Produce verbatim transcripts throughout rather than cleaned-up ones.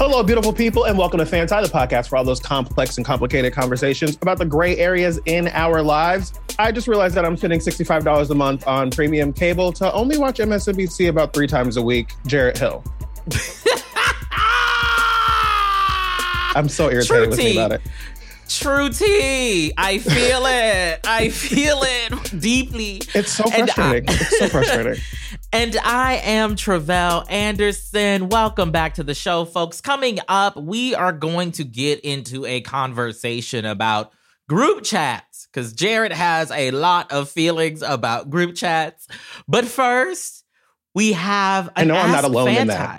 Hello, beautiful people, and welcome to Fanti, the podcast for all those complex and complicated conversations about the gray areas in our lives. I just realized that I'm spending sixty-five dollars a month on premium cable to only watch M S N B C about three times a week. Jarrett Hill. I'm so irritated with me about it. True tea. I feel it. I feel it deeply. It's so frustrating. I, it's so frustrating. And I am Tre'vell Anderson. Welcome back to the show, folks. Coming up, we are going to get into a conversation about group chats, because Jarrett has a lot of feelings about group chats. But first, we have an I know Ask I'm not alone Fanti. in that.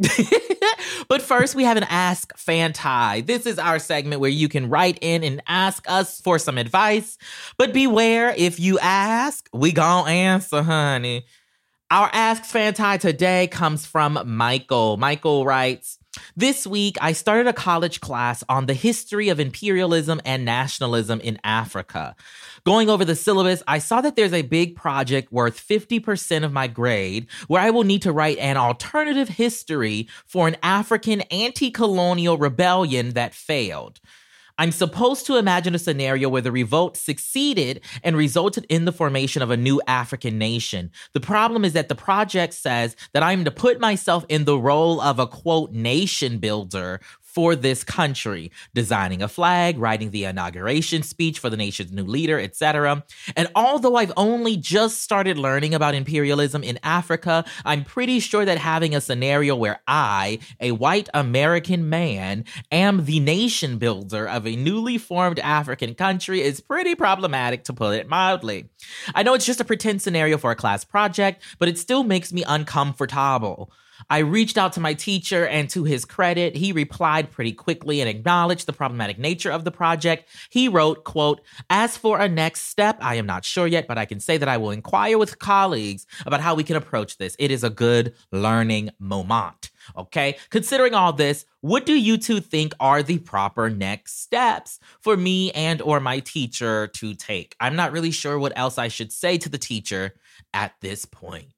But first, we have an Ask Fanti. This is our segment where you can write in and ask us for some advice. But beware, if you ask, we gon' answer, honey. Our Ask Fanti today comes from Michael. Michael writes, this week, I started a college class on the history of imperialism and nationalism in Africa. Going over the syllabus, I saw that there's a big project worth fifty percent of my grade where I will need to write an alternative history for an African anti-colonial rebellion that failed. I'm supposed to imagine a scenario where the revolt succeeded and resulted in the formation of a new African nation. The problem is that the project says that I'm to put myself in the role of a, quote, nation builder for this country, designing a flag, writing the inauguration speech for the nation's new leader, et cetera. And although I've only just started learning about imperialism in Africa, I'm pretty sure that having a scenario where I, a white American man, am the nation builder of a newly formed African country is pretty problematic, to put it mildly. I know it's just a pretend scenario for a class project, but it still makes me uncomfortable. I reached out to my teacher, and to his credit, he replied pretty quickly and acknowledged the problematic nature of the project. He wrote, quote, as for a next step, I am not sure yet, but I can say that I will inquire with colleagues about how we can approach this. It is a good learning moment. Okay, considering all this, what do you two think are the proper next steps for me and or my teacher to take? I'm not really sure what else I should say to the teacher at this point.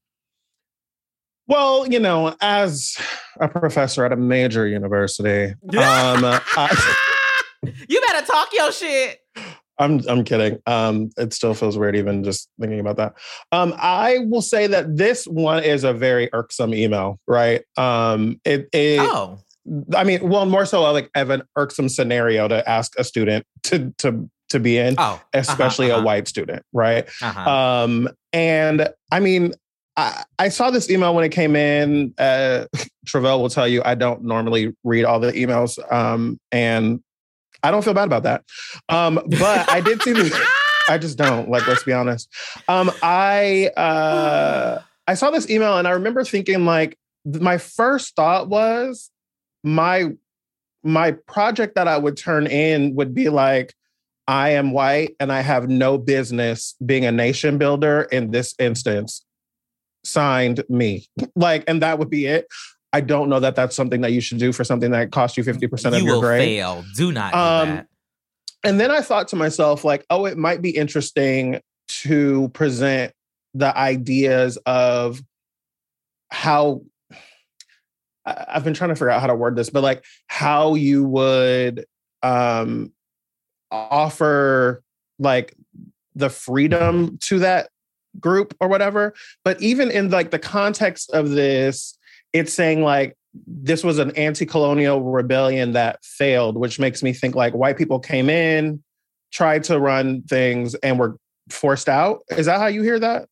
Well, you know, as a professor at a major university, um, I, you better talk your shit. I'm I'm kidding. Um, it still feels weird even just thinking about that. Um, I will say that this one is a very irksome email, right? Um, it, it oh, I mean, well, more so like of an irksome scenario to ask a student to to to be in, oh, especially uh-huh, uh-huh. a white student, right? Uh-huh. Um, and I mean. I, I saw this email when it came in. Uh, Tre'vell will tell you I don't normally read all the emails, um, and I don't feel bad about that. Um, but I did see this. I just don't. Like, let's be honest. Um, I uh, I saw this email, and I remember thinking, like, my first thought was my my project that I would turn in would be like, I am white, and I have no business being a nation builder in this instance. Signed, me. Like, and that would be it. I don't know that that's something that you should do for something that costs you fifty percent of you your will grade. fail. Do not do um, that. And then I thought to myself, like, oh, it might be interesting to present the ideas of how, I've been trying to figure out how to word this, but like how you would um, offer like the freedom to that group or whatever. But even in like the context of this, it's saying like this was an anti-colonial rebellion that failed, which makes me think like white people came in, tried to run things, and were forced out. Is that how you hear that?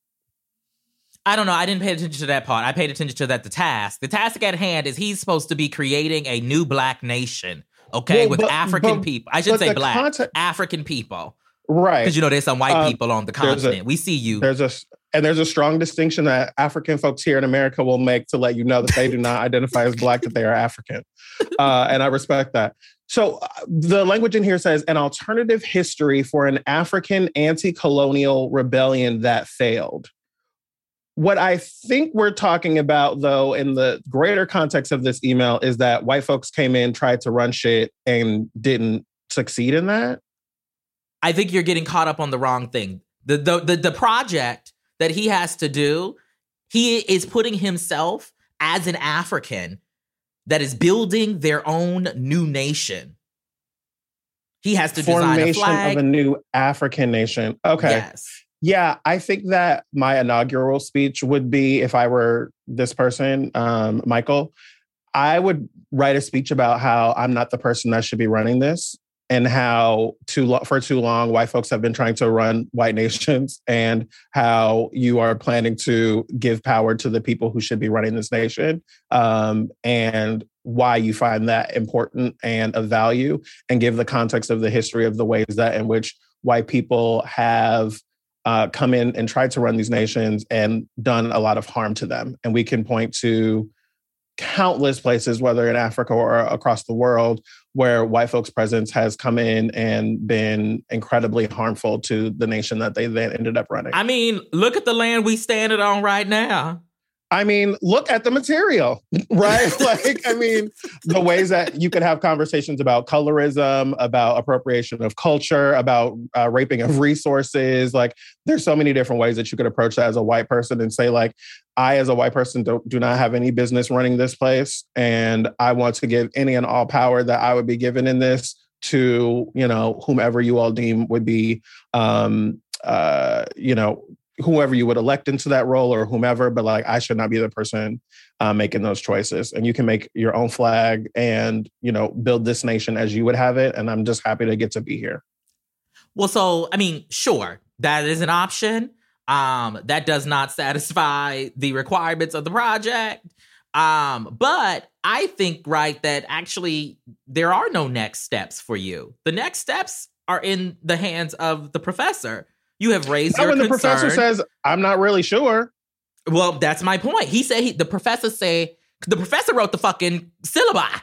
I don't know. I didn't pay attention to that part. I paid attention to that the task. The task at hand is he's supposed to be creating a new black nation, okay, well, with but, African but, people. I should say black, context- African people. Right. Because, you know, there's some white um, people on the continent. A, we see you. There's a And there's a strong distinction that African folks here in America will make to let you know that they do not identify as black, that they are African. Uh, and I respect that. So uh, the language in here says an alternative history for an African anti-colonial rebellion that failed. What I think we're talking about, though, in the greater context of this email is that white folks came in, tried to run shit, and didn't succeed in that. I think you're getting caught up on the wrong thing. The, the the the project that he has to do, he is putting himself as an African that is building their own new nation. He has to design a flag. Formation of a new African nation. Okay. Yes. Yeah, I think that my inaugural speech would be, if I were this person, um, Michael, I would write a speech about how I'm not the person that should be running this, and how too lo- for too long white folks have been trying to run white nations, and how you are planning to give power to the people who should be running this nation, um, and why you find that important and of value, and give the context of the history of the ways that in which white people have uh, come in and tried to run these nations and done a lot of harm to them. And we can point to countless places, whether in Africa or across the world, where white folks' presence has come in and been incredibly harmful to the nation that they then ended up running. I mean, look at the land we standing on right now. I mean, look at the material, right? Like, I mean, the ways that you could have conversations about colorism, about appropriation of culture, about uh, raping of resources. Like, there's so many different ways that you could approach that as a white person and say, like, I, as a white person, don't, do not have any business running this place. And I want to give any and all power that I would be given in this to, you know, whomever you all deem would be, um, uh, you know, whoever you would elect into that role or whomever, but like, I should not be the person uh, making those choices. And you can make your own flag and, you know, build this nation as you would have it. And I'm just happy to get to be here. Well, so, I mean, sure, that is an option. Um, that does not satisfy the requirements of the project. Um, but I think, right, that actually there are no next steps for you. The next steps are in the hands of the professor. You have raised Now, your when concern. the professor says, I'm not really sure. Well, that's my point. He said he, the professor say, the professor wrote the fucking syllabi.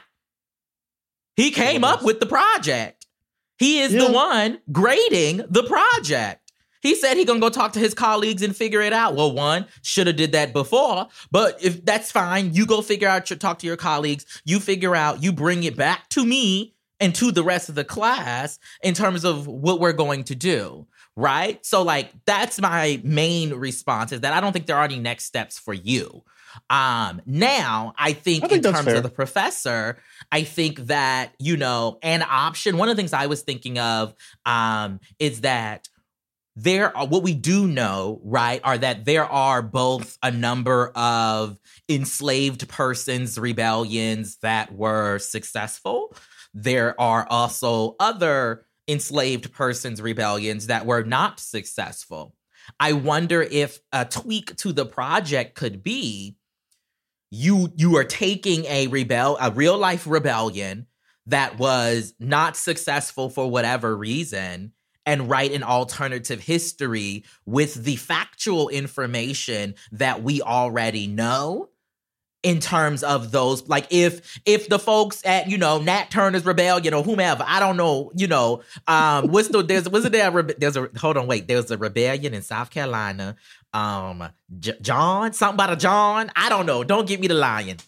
He came yes. up with the project. He is yeah. the one grading the project. He said he gonna go talk to his colleagues and figure it out. Well, one, should have did that before, but if that's fine, you go figure out, your, talk to your colleagues, you figure out, you bring it back to me and to the rest of the class in terms of what we're going to do. Right? So, like, that's my main response, is that I don't think there are any next steps for you. Um, now, I think, I think in terms fair. of the professor, I think that, you know, an option, one of the things I was thinking of um, is that there are, what we do know, right, are that there are both a number of enslaved persons' rebellions that were successful. There are also other enslaved persons' rebellions that were not successful. I wonder if a tweak to the project could be you you are taking a rebel a real life rebellion that was not successful for whatever reason and write an alternative history with the factual information that we already know. In terms of those, like if if the folks at, you know, Nat Turner's Rebellion or whomever, I don't know, you know, um, what's the there's was it there there's a hold on wait there's a rebellion in South Carolina, um, J- John something about a John, I don't know, don't get me the lion.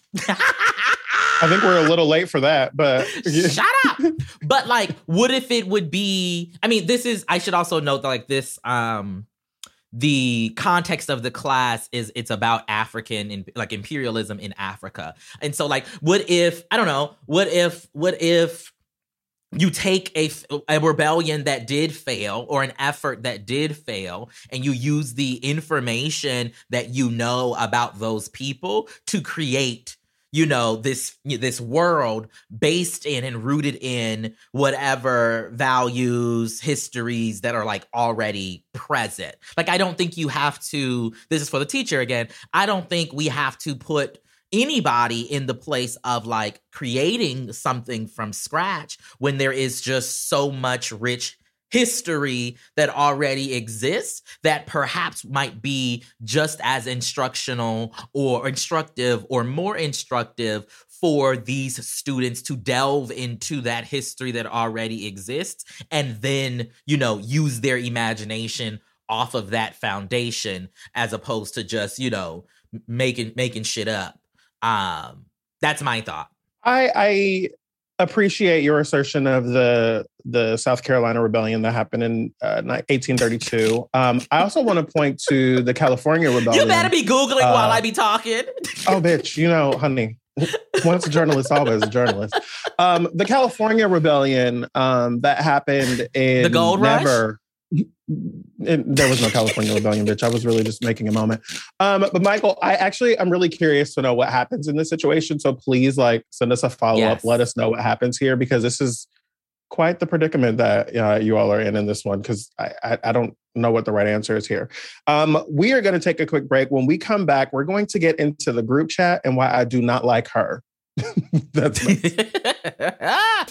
I think we're a little late for that, but shut up. But like, what if it would be? I mean, this is I should also note that like this um. the context of the class is it's about African and like imperialism in Africa. And so like, what if, I don't know, what if, what if you take a, a rebellion that did fail or an effort that did fail and you use the information that you know about those people to create, you know, this this world based in and rooted in whatever values, histories that are like already present. Like, I don't think you have to, this is for the teacher again, I don't think we have to put anybody in the place of like creating something from scratch when there is just so much rich history that already exists that perhaps might be just as instructional or instructive or more instructive for these students to delve into that history that already exists and then, you know, use their imagination off of that foundation as opposed to just, you know, making making shit up. Um, that's my thought. I I appreciate your assertion of the the South Carolina rebellion that happened in uh, eighteen thirty-two. Um, I also want to point to the California rebellion. You better be Googling uh, while I be talking. Oh, bitch, you know, honey. Once a journalist, always a journalist. Um, the California rebellion um, that happened in the Gold never. Rush. It, there was no California rebellion, bitch. I was really just making a moment. Um, but Michael, I actually, I'm really curious to know what happens in this situation. So please, like, send us a follow up. Yes. Let us know what happens here, because this is quite the predicament that uh, you all are in in this one. Because I, I, I don't know what the right answer is here. Um, we are going to take a quick break. When we come back, we're going to get into the group chat and why I do not like her. That's my-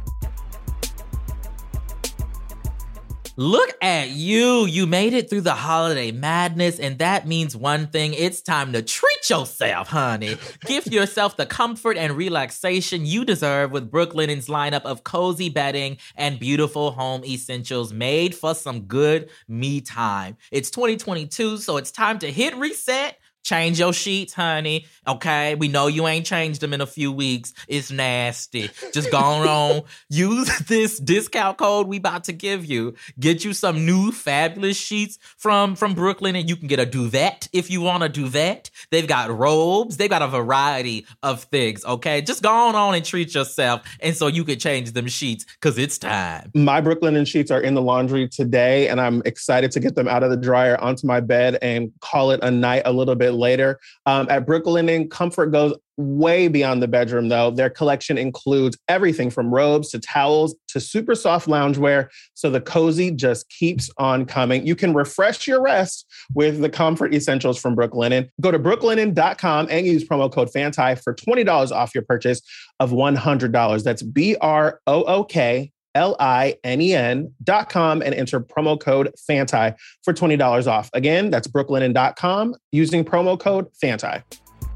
Look at you. You made it through the holiday madness, and that means one thing. It's time to treat yourself, honey. Give yourself the comfort and relaxation you deserve with Brooklinen's lineup of cozy bedding and beautiful home essentials made for some good me time. It's twenty twenty-two, so it's time to hit reset. Change your sheets, honey. Okay? We know you ain't changed them in a few weeks. It's nasty. Just go on. Use this discount code we about to give you. Get you some new fabulous sheets from, from Brooklinen, and you can get a duvet if you want a duvet. They've got robes. They've got a variety of things, okay? Just go on and treat yourself, and so you can change them sheets, because it's time. My Brooklinen sheets are in the laundry today, and I'm excited to get them out of the dryer onto my bed and call it a night a little bit later. Um, at Brooklinen, comfort goes way beyond the bedroom, though. Their collection includes everything from robes to towels to super soft loungewear, so the cozy just keeps on coming. You can refresh your rest with the comfort essentials from Brooklinen. Go to brooklinen dot com and use promo code FANTI for twenty dollars off your purchase of one hundred dollars. That's B R O O K L I N E N dot com and enter promo code FANTI for twenty dollars off. Again, that's brooklinen dot com using promo code FANTI.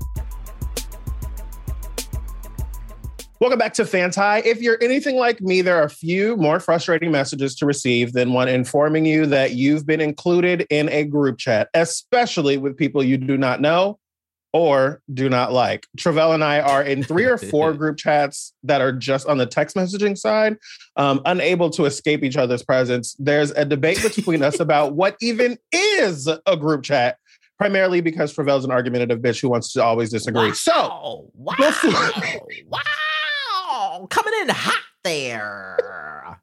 Welcome back to Fanti. If you're anything like me, there are a few more frustrating messages to receive than one informing you that you've been included in a group chat, especially with people you do not know or do not like. Travell and I are in three or four group chats that are just on the text messaging side, um, unable to escape each other's presence. There's a debate between us about what even is a group chat, primarily because Travell's an argumentative bitch who wants to always disagree. Wow. So, wow, before- wow, coming in hot there.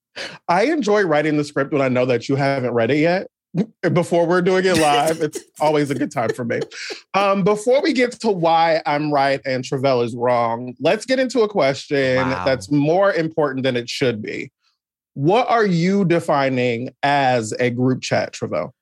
I enjoy writing the script when I know that you haven't read it yet. Before we're doing it live, it's always a good time for me. Um, before we get to why I'm right and Travell is wrong, let's get into a question Wow. that's more important than it should be. What are you defining as a group chat, Travell?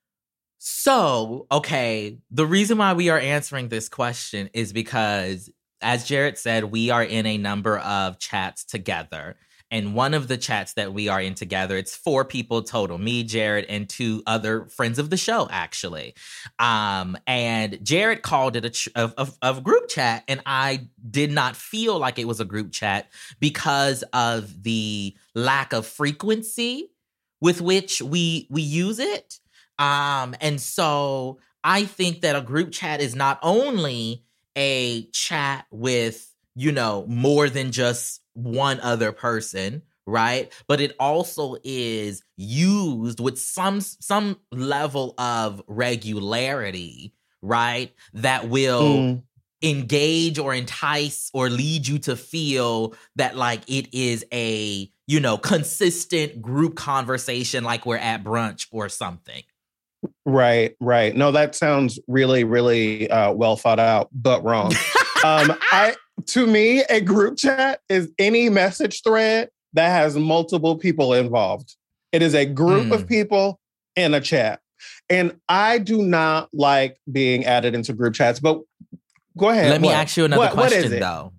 So, okay, the reason why we are answering this question is because, as Jared said, we are in a number of chats together. And one of the chats that we are in together, it's four people total, me, Jared, and two other friends of the show, actually. Um, and Jared called it a, ch- a, a, a group chat, and I did not feel like it was a group chat because of the lack of frequency with which we we use it. Um, and so I think that a group chat is not only a chat with, you know, more than just one other person, right? But it also is used with some some level of regularity, right? That will mm. engage or entice or lead you to feel that like it is a, you know, consistent group conversation, like we're at brunch or something. Right, right. No, that sounds really, really uh, well thought out, but wrong. um, I, to me, a group chat is any message thread that has multiple people involved. It is a group mm. of people in a chat. And I do not like being added into group chats, but go ahead. Let me what? ask you another what, question, what though.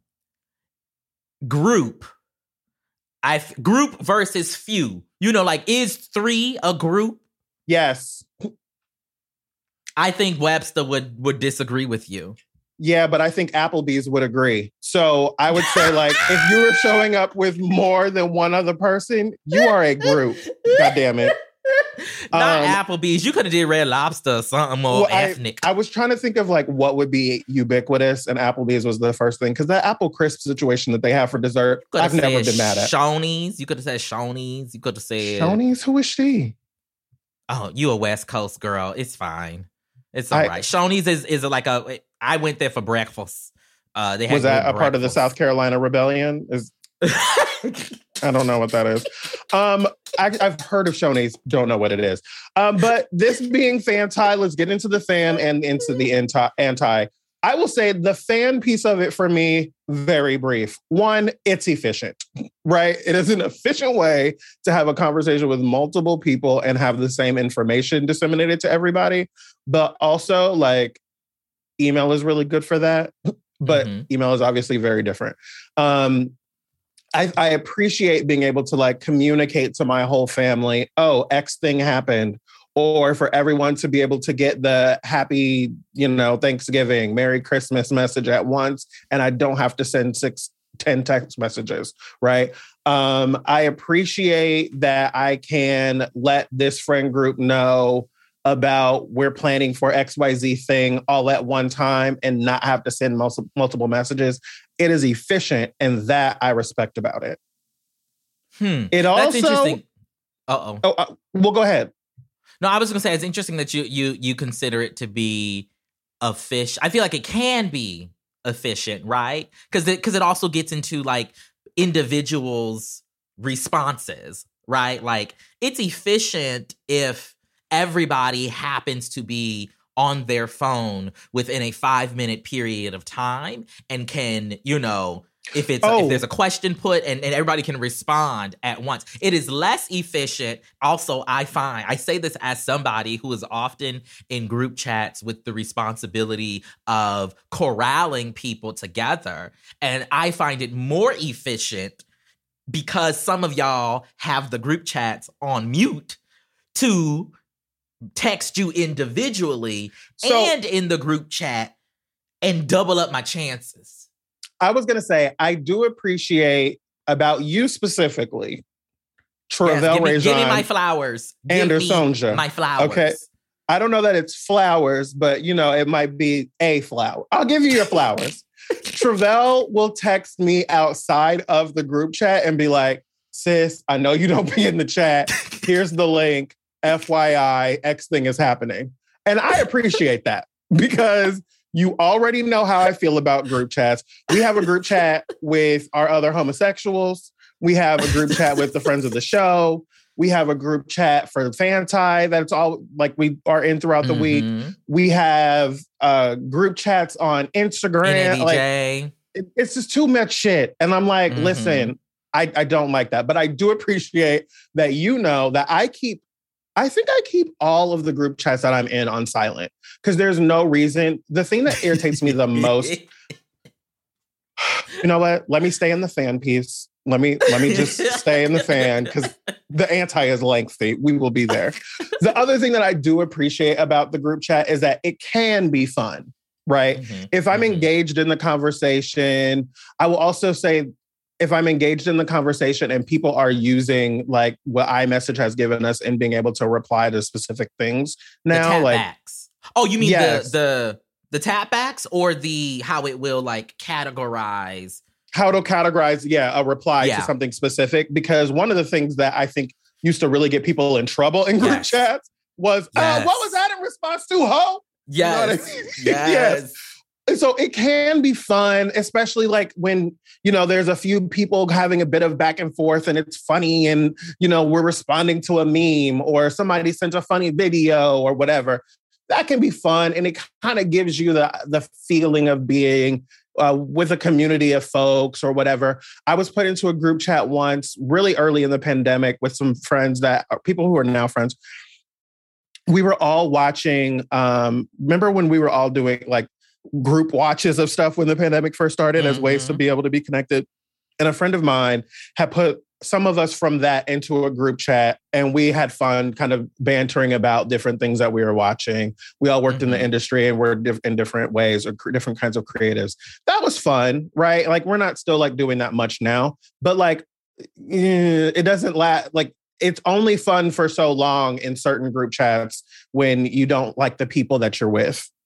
Group. I group versus few. You know, like, is three a group? Yes. I think Webster would would disagree with you. Yeah, but I think Applebee's would agree. So I would say, like, if you were showing up with more than one other person, you are a group. God damn it. Not um, Applebee's. You could have did Red Lobster or something more well, ethnic. I, I was trying to think of, like, what would be ubiquitous, and Applebee's was the first thing. Because that apple crisp situation that they have for dessert, I've never been mad at. Shoney's. You could have said Shoney's. You could have said... Shoney's? Who is she? Oh, you a West Coast girl. It's fine. It's all I, right. Shoney's is, is like a... I went there for breakfast. Uh, they had was that a breakfast. part of the South Carolina Rebellion? Is I don't know what that is. Um, I, I've heard of Shoney's, don't know what it is. Um, but this being fan-tie, let's get into the fan and into the anti. anti. I will say the fan piece of it for me, very brief. One, it's efficient, right? It is an efficient way to have a conversation with multiple people and have the same information disseminated to everybody. But also, like, email is really good for that. But mm-hmm. email is obviously very different. Um, I, I appreciate being able to like communicate to my whole family, oh, X thing happened. Or for everyone to be able to get the happy, you know, Thanksgiving, Merry Christmas message at once. And I don't have to send six, ten text messages, right? Um, I appreciate that I can let this friend group know about we're planning for X Y Z thing all at one time and not have to send multiple, multiple messages. It is efficient, and that I respect about it. Hmm. It also... That's interesting. Uh-oh. Oh, uh, well, go ahead. No, I was going to say, it's interesting that you you you consider it to be efficient. I feel like it can be efficient, right? Because it, because it also gets into like individuals' responses, right? Like it's efficient if everybody happens to be on their phone within a five minute period of time and can, you know, if it's oh. if there's a question put and, and everybody can respond at once. It is less efficient. Also, I find, I say this as somebody who is often in group chats with the responsibility of corralling people together. And I find it more efficient because some of y'all have the group chats on mute to text you individually so, and in the group chat and double up my chances. I was going to say, I do appreciate about you specifically, Tre'vell yes, give, me, Rajon, give me my flowers. Give and me Sonja. My flowers. Okay. I don't know that it's flowers, but, you know, it might be a flower. I'll give you your flowers. Tre'vell will text me outside of the group chat and be like, sis, I know you don't be in the chat. Here's the link. F Y I, X thing is happening. And I appreciate that because you already know how I feel about group chats. We have a group chat with our other homosexuals. We have a group chat with the friends of the show. We have a group chat for the fan-tie that's all like we are in throughout the mm-hmm. week. We have uh, group chats on Instagram. Like, it, it's just too much shit. And I'm like, mm-hmm. listen, I, I don't like that. But I do appreciate that you know that I keep I think I keep all of the group chats that I'm in on silent because there's no reason. The thing that irritates me the most, you know what? Let me stay in the fan piece. Let me let me just stay in the fan because the anti is lengthy. We will be there. The other thing that I do appreciate about the group chat is that it can be fun, right? Mm-hmm. If I'm mm-hmm. engaged in the conversation, I will also say, if I'm engaged in the conversation and people are using like what iMessage has given us and being able to reply to specific things now, the like backs. Oh, you mean yes. the the the tap backs or the how it will like categorize? How to categorize, yeah, a reply yeah. to something specific. Because one of the things that I think used to really get people in trouble in group yes. chats was, yes. uh, what was that in response to, ho? Yes. You know what I mean? Yes. yes. So it can be fun, especially like when, you know, there's a few people having a bit of back and forth and it's funny and, you know, we're responding to a meme or somebody sent a funny video or whatever. That can be fun. And it kind of gives you the, the feeling of being uh, with a community of folks or whatever. I was put into a group chat once really early in the pandemic with some friends that are people who are now friends. We were all watching. Um, remember when we were all doing like group watches of stuff when the pandemic first started mm-hmm. as ways to be able to be connected. And a friend of mine had put some of us from that into a group chat and we had fun kind of bantering about different things that we were watching. We all worked mm-hmm. in the industry and we're diff- in different ways or cr- different kinds of creatives. That was fun, right? Like we're not still like doing that much now, but like eh, it doesn't last like it's only fun for so long in certain group chats when you don't like the people that you're with.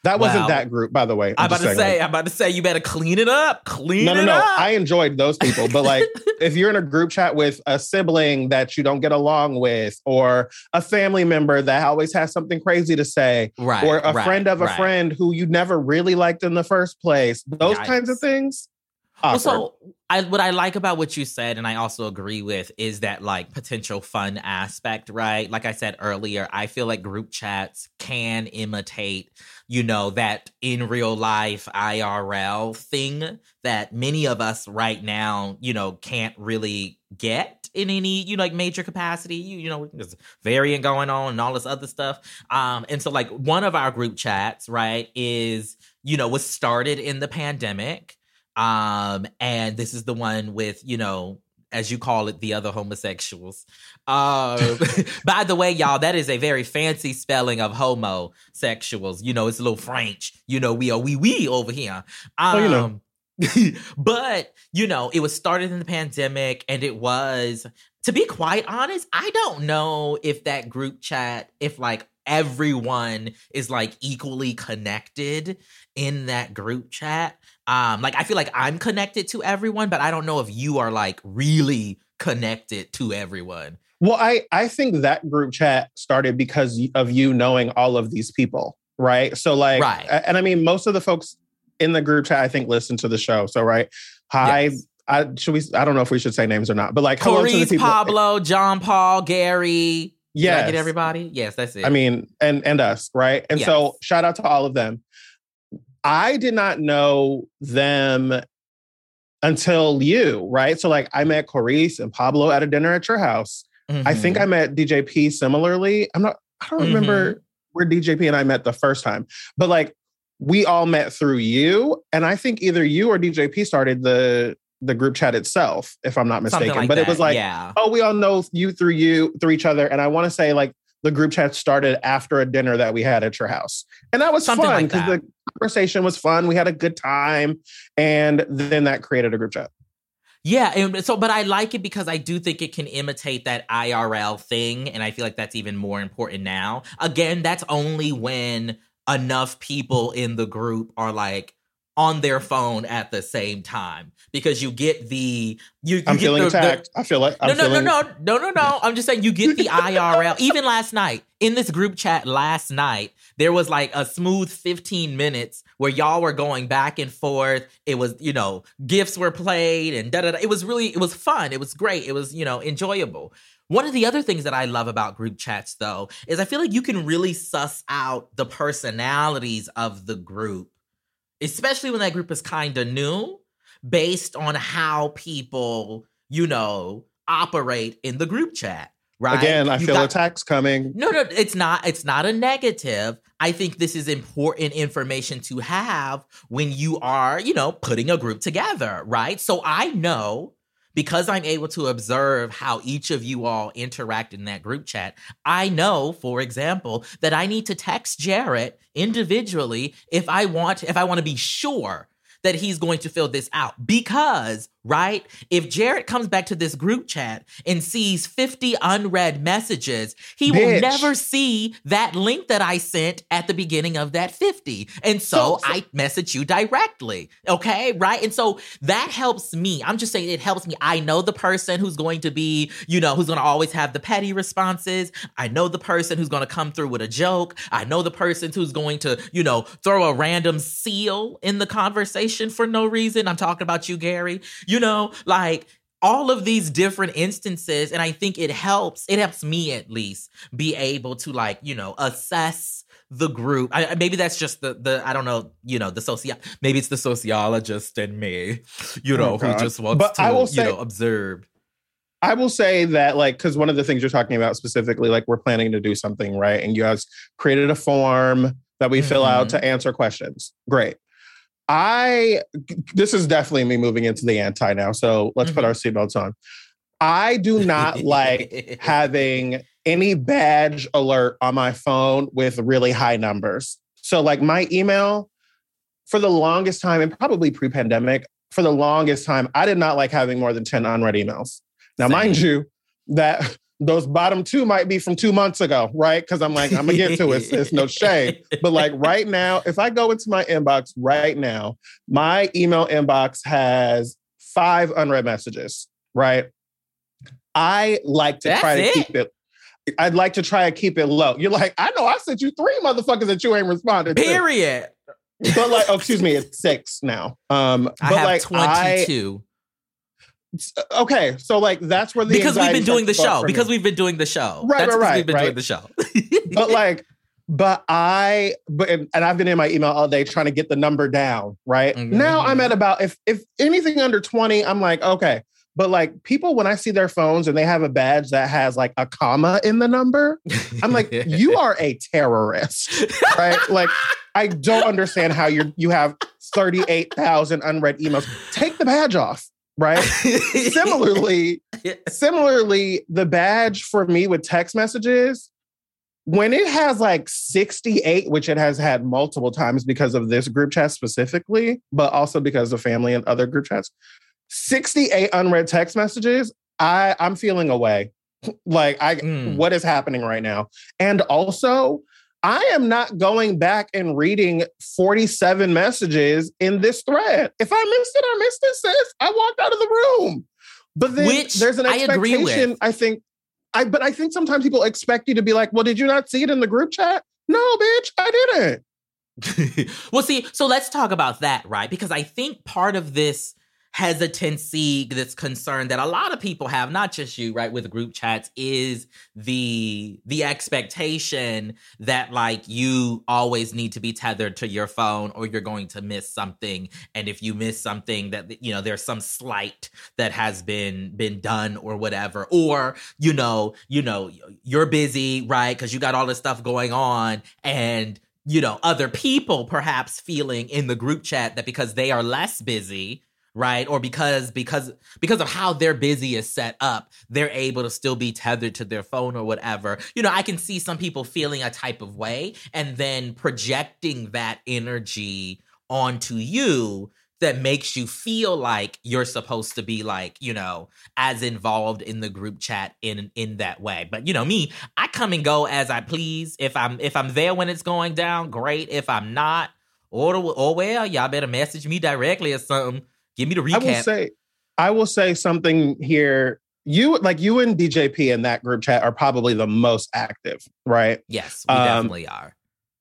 That wasn't Wow. that group, by the way. I'm, about to saying, say, like, I'm about to say, you better clean it up. Clean no, no, it no. up. I enjoyed those people. But like, if you're in a group chat with a sibling that you don't get along with, or a family member that always has something crazy to say, right, or a right, friend of a right. friend who you never really liked in the first place, those Yikes. kinds of things. Well, Awkward. so I, what I like about what you said, and I also agree with, is that like potential fun aspect, right? Like I said earlier, I feel like group chats can imitate, you know, that in real life I R L thing that many of us right now, you know, can't really get in any, you know, like major capacity. You, you know, there's variant going on and all this other stuff. Um, and so like one of our group chats, right, is, you know, was started in the pandemic. Um, and this is the one with, you know, as you call it, the other homosexuals. Um, by the way, y'all, that is a very fancy spelling of homosexuals. You know, it's a little French. You know, we are we we over here. Um, well, you know. But, you know, it was started in the pandemic, and it was, to be quite honest, I don't know if that group chat, if like everyone is like equally connected in that group chat. Um, like I feel like I'm connected to everyone, but I don't know if you are like really connected to everyone. Well, I, I think that group chat started because of you knowing all of these people, right? So like, right. and I mean, most of the folks in the group chat, I think, listen to the show. So, right. Hi, yes. I should we, I don't know if we should say names or not, but like, hello Clarice, to the people. Pablo, John Paul, Gary. Yes. Did I get everybody? Yes, that's it. I mean, and, and us, right? And yes. so shout out to all of them. I did not know them until you, right? So like I met Clarice and Pablo at a dinner at your house. Mm-hmm. I think I met D J P similarly. I'm not, I don't mm-hmm. remember where D J P and I met the first time, but like we all met through you. And I think either you or D J P started the the group chat itself, if I'm not mistaken. Like but that. It was like, yeah. oh, we all know you through you, through each other. And I want to say like the group chat started after a dinner that we had at your house. And that was Something fun because like the conversation was fun. We had a good time. And then that created a group chat. Yeah. And so, but I like it because I do think it can imitate that I R L thing. And I feel like that's even more important now. Again, that's only when enough people in the group are like on their phone at the same time, because you get the you. you I'm get feeling the, attacked. The, I feel like I'm no, no, feeling... no, no, no, no, no. I'm just saying you get the I R L. Even last night in this group chat last night, there was like a smooth fifteen minutes where y'all were going back and forth. It was, you know, gifts were played and da da da. It was really, it was fun. It was great. It was, you know, enjoyable. One of the other things that I love about group chats, though, is I feel like you can really suss out the personalities of the group, especially when that group is kind of new, based on how people, you know, operate in the group chat, right? Again, I you feel got, attacks coming. No, no, it's not. It's not a negative. I think this is important information to have when you are, you know, putting a group together, right? So I know, because I'm able to observe how each of you all interact in that group chat, I know, for example, that I need to text Jarrett individually if I want, if I want to be sure that he's going to fill this out. Because, right, if Jarrett comes back to this group chat and sees fifty unread messages, he Bitch. will never see that link that I sent at the beginning of that fifty. And so, so, so I message you directly, okay, right? And so that helps me. I'm just saying it helps me. I know the person who's going to be, you know, who's going to always have the petty responses. I know the person who's going to come through with a joke. I know the person who's going to, you know, throw a random seal in the conversation for no reason. I'm talking about you, Gary. You know, like all of these different instances. And I think it helps, it helps me at least be able to like, you know, assess the group. I, maybe that's just the, the, I don't know, you know, the socio, maybe it's the sociologist in me, you know, oh who just wants but to, I will say, you know, observe. I will say that like, cause one of the things you're talking about specifically, like we're planning to do something, right? And you guys created a form that we mm-hmm. fill out to answer questions. Great. I, this is definitely me moving into the anti now. So let's mm-hmm. put our seatbelts on. I do not like having any badge alert on my phone with really high numbers. So like my email for the longest time, and probably pre-pandemic, for the longest time, I did not like having more than ten unread emails. Now, Same. mind you, that those bottom two might be from two months ago, right? Because I'm like, I'm gonna get to it, sis, no shade. But like right now, if I go into my inbox right now, my email inbox has five unread messages, right? I like to That's try to it? keep it. I'd like to try to keep it low. You're like, I know I sent you three motherfuckers that you ain't responded to. Period. But like, oh, excuse me, it's six now. Um, I but have like, twenty-two. I, okay, so like that's where the because we've been doing the show. Me. Because we've been doing the show. Right, That's right, right. We've been right. doing the show. But like, but I, but and I've been in my email all day trying to get the number down. Right mm-hmm. now, I'm at about if if anything under twenty, I'm like, okay. But like people, when I see their phones and they have a badge that has like a comma in the number, I'm like, you are a terrorist, right? Like, I don't understand how you're you have thirty-eight thousand unread emails. Take the badge off, right? similarly, similarly, the badge for me with text messages, when it has like sixty-eight, which it has had multiple times because of this group chat specifically, but also because of family and other group chats. sixty-eight unread text messages, I, I'm feeling away. Like, I, mm. what is happening right now? And also, I am not going back and reading forty-seven messages in this thread. If I missed it, I missed it, sis. I walked out of the room. But then Which there's an expectation, I, I think, I but I think sometimes people expect you to be like, well, did you not see it in the group chat? No, bitch, I didn't. Well, see, so let's talk about that, right? Because I think part of this hesitancy, this concern that a lot of people have, not just you, right, with group chats, is the the expectation that like you always need to be tethered to your phone or you're going to miss something. And if you miss something that, you know, there's some slight that has been been done or whatever, or, you know, you know, you're busy, right, because you got all this stuff going on, and you know, other people perhaps feeling in the group chat that because they are less busy, right? Or because because because of how their busy is set up, they're able to still be tethered to their phone or whatever. You know, I can see some people feeling a type of way and then projecting that energy onto you that makes you feel like you're supposed to be like, you know, as involved in the group chat in in that way. But you know me, I come and go as I please. If I'm if I'm there when it's going down, great. If I'm not, or or well, y'all better message me directly or something. Give me the recap. I will say, I will say something here. You like you and D J P in that group chat are probably the most active, right? Yes, we um, definitely are.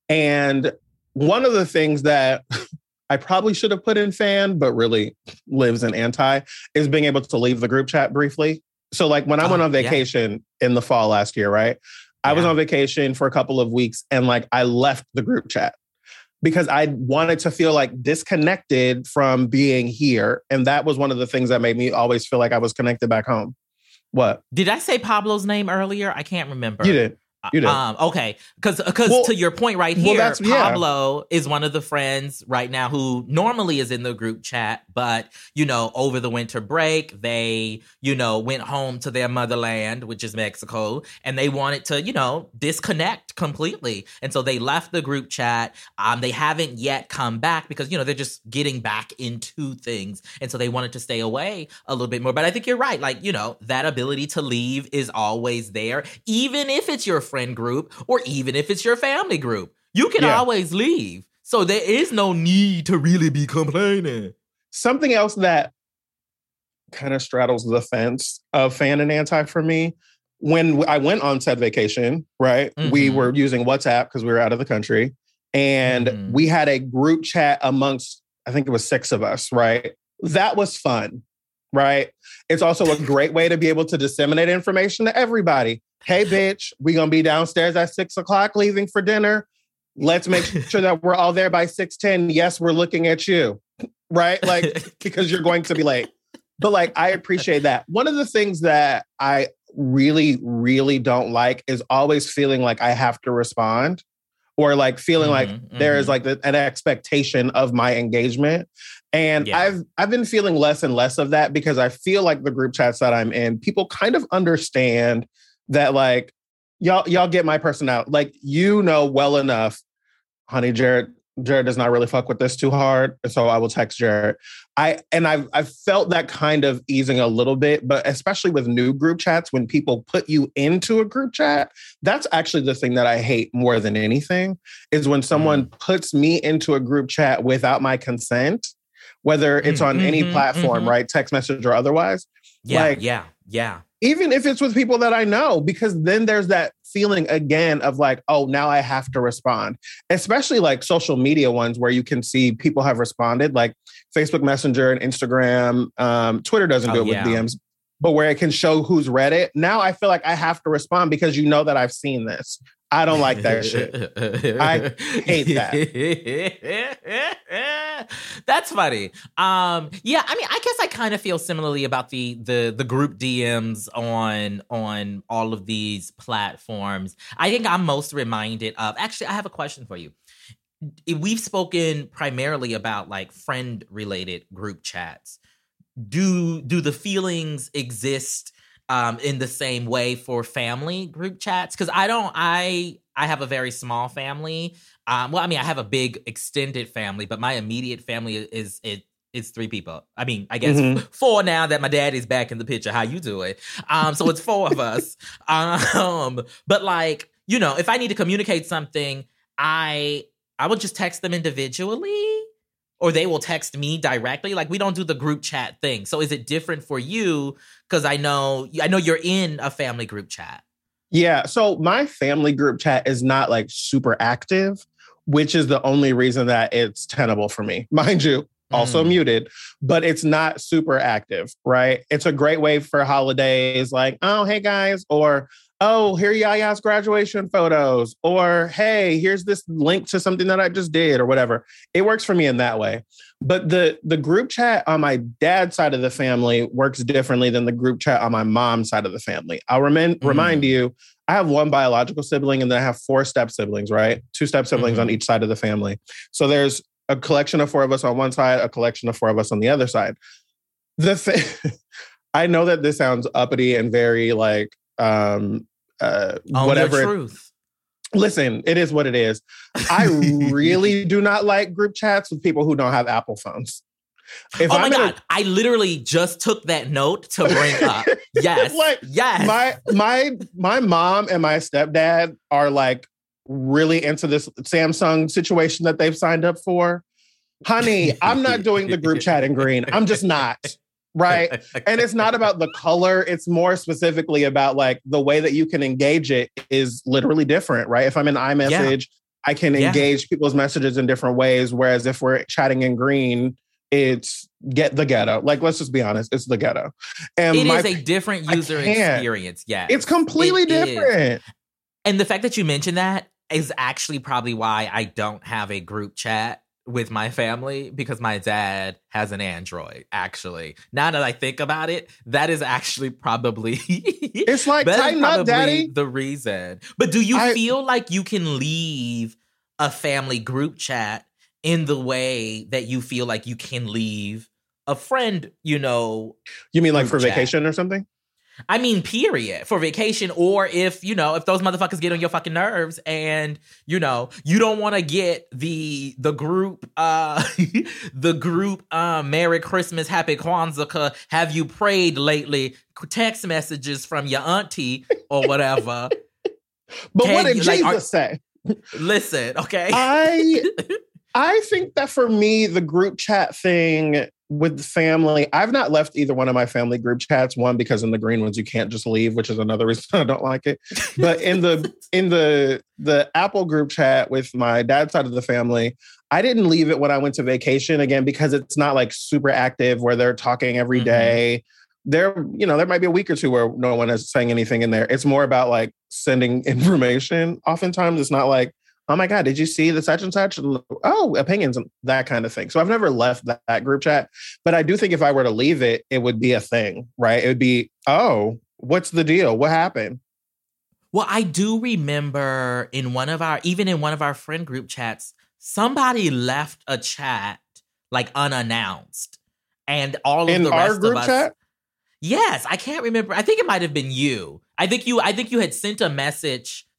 And one of the things that I probably should have put in fan, but really lives in anti, is being able to leave the group chat briefly. So like when I oh, went on vacation yeah. in the fall last year, right? I yeah. was on vacation for a couple of weeks and like I left the group chat, because I wanted to feel like disconnected from being here. And that was one of the things that made me always feel like I was connected back home. What? Did I say Pablo's name earlier? I can't remember. You did. You did. Um, okay. Because because well, to your point right here, well, Pablo yeah. is one of the friends right now who normally is in the group chat. But, you know, over the winter break, they, you know, went home to their motherland, which is Mexico. And they wanted to, you know, disconnect completely. And so they left the group chat. Um, they haven't yet come back because, you know, they're just getting back into things. And so they wanted to stay away a little bit more. But I think you're right. Like, you know, that ability to leave is always there, even if it's your friend group or even if it's your family group. You can yeah. always leave. So there is no need to really be complaining. Something else that kind of straddles the fence of fan and anti for me, when I went on said vacation, right, mm-hmm. we were using WhatsApp because we were out of the country. And mm-hmm. we had a group chat amongst, I think it was six of us, right? That was fun, right? It's also a great way to be able to disseminate information to everybody. Hey, bitch, we going to be downstairs at six o'clock leaving for dinner. Let's make sure that we're all there by six ten. Yes, we're looking at you, right? Like, because you're going to be late. But like, I appreciate that. One of the things that I really, really don't like is always feeling like I have to respond, or like feeling mm-hmm, like mm-hmm. there is like the, an expectation of my engagement. And yeah. I've I've been feeling less and less of that, because I feel like the group chats that I'm in, people kind of understand that like, y'all, y'all get my personality. Like, you know well enough, honey Jared, Jared does not really fuck with this too hard. So I will text Jared. I and I've I've felt that kind of easing a little bit, but especially with new group chats, when people put you into a group chat, that's actually the thing that I hate more than anything, is when someone mm. puts me into a group chat without my consent, whether it's mm, on mm-hmm, any platform, mm-hmm. right? Text message or otherwise. Yeah, like, yeah, yeah. Even if it's with people that I know, because then there's that feeling again of like, oh, now I have to respond, especially like social media ones where you can see people have responded, like Facebook Messenger and Instagram. Um, Twitter doesn't do oh, it with yeah. D Ms, but where it can show who's read it. Now I feel like I have to respond because you know that I've seen this. I don't like that shit. I hate that. That's funny. Um, yeah, I mean, I guess I kind of feel similarly about the the the group D Ms on on all of these platforms. I think I'm most reminded of. Actually, I have a question for you. We've spoken primarily about like friend related group chats. Do do the feelings exist Um, in the same way for family group chats? Because I don't, I I have a very small family. Um, well, I mean, I have a big extended family, but my immediate family is it is three people. I mean, I guess mm-hmm. four now that my dad is back in the picture. How you doing? Um, so it's four of us. Um, but like, you know, if I need to communicate something, I I would just text them individually. Or they will text me directly. Like, we don't do the group chat thing. So is it different for you? Because I know I know you're in a family group chat. Yeah. So my family group chat is not like super active, which is the only reason that it's tenable for me. Mind you, also mm. muted, but it's not super active, right? It's a great way for holidays like, oh, hey guys, or oh, here are Yaya's graduation photos, or hey, here's this link to something that I just did, or whatever. It works for me in that way. But the the group chat on my dad's side of the family works differently than the group chat on my mom's side of the family. I'll rem- mm. remind you, I have one biological sibling and then I have four step siblings, right? Two step siblings mm-hmm. on each side of the family. So there's a collection of four of us on one side, a collection of four of us on the other side. The th- I know that this sounds uppity and very like, um, Uh, whatever. Your truth. Listen, it is what it is. I really do not like group chats with people who don't have Apple phones. If oh I'm my God. A... I literally just took that note to bring up. Yes. like, yes. My, my, my mom and my stepdad are like really into this Samsung situation that they've signed up for. Honey, I'm not doing the group chat in green. I'm just not. Right. And it's not about the color. It's more specifically about like the way that you can engage it is literally different. Right. If I'm in iMessage, yeah. I can yeah. engage people's messages in different ways. Whereas if we're chatting in green, it's get the ghetto. Like, let's just be honest. It's the ghetto. And it my, is a different user experience. Yeah. It's completely it different. Is. And the fact that you mentioned that is actually probably why I don't have a group chat with my family, because my dad has an Android, actually. Now that I think about it, that is actually probably it's like tighten up, daddy. The reason. But do you I, feel like you can leave a family group chat in the way that you feel like you can leave a friend, you know? You mean like for chat? Vacation or something? I mean, period, for vacation, or if, you know, if those motherfuckers get on your fucking nerves and, you know, you don't want to get the the group, uh, the group, uh, Merry Christmas, Happy Kwanzaa, have you prayed lately, text messages from your auntie or whatever. But Can what did you, Jesus like, are, say? Listen, okay? I I think that for me, the group chat thing with the family, I've not left either one of my family group chats. One, because in the green ones you can't just leave, which is another reason I don't like it. But in the in the the Apple group chat with my dad's side of the family, I didn't leave it when I went to vacation, again, because it's not like super active where they're talking every mm-hmm. day. There, you know, there might be a week or two where no one is saying anything in there. It's more about like sending information. Oftentimes it's not like, oh my God, did you see the such and such? Oh, opinions and that kind of thing. So I've never left that, that group chat. But I do think if I were to leave it, it would be a thing, right? It would be, oh, what's the deal? What happened? Well, I do remember in one of our, even in one of our friend group chats, somebody left a chat like unannounced. And all of in the our rest group of us. Chat? Yes, I can't remember. I think it might have been you. I think you, I think you had sent a message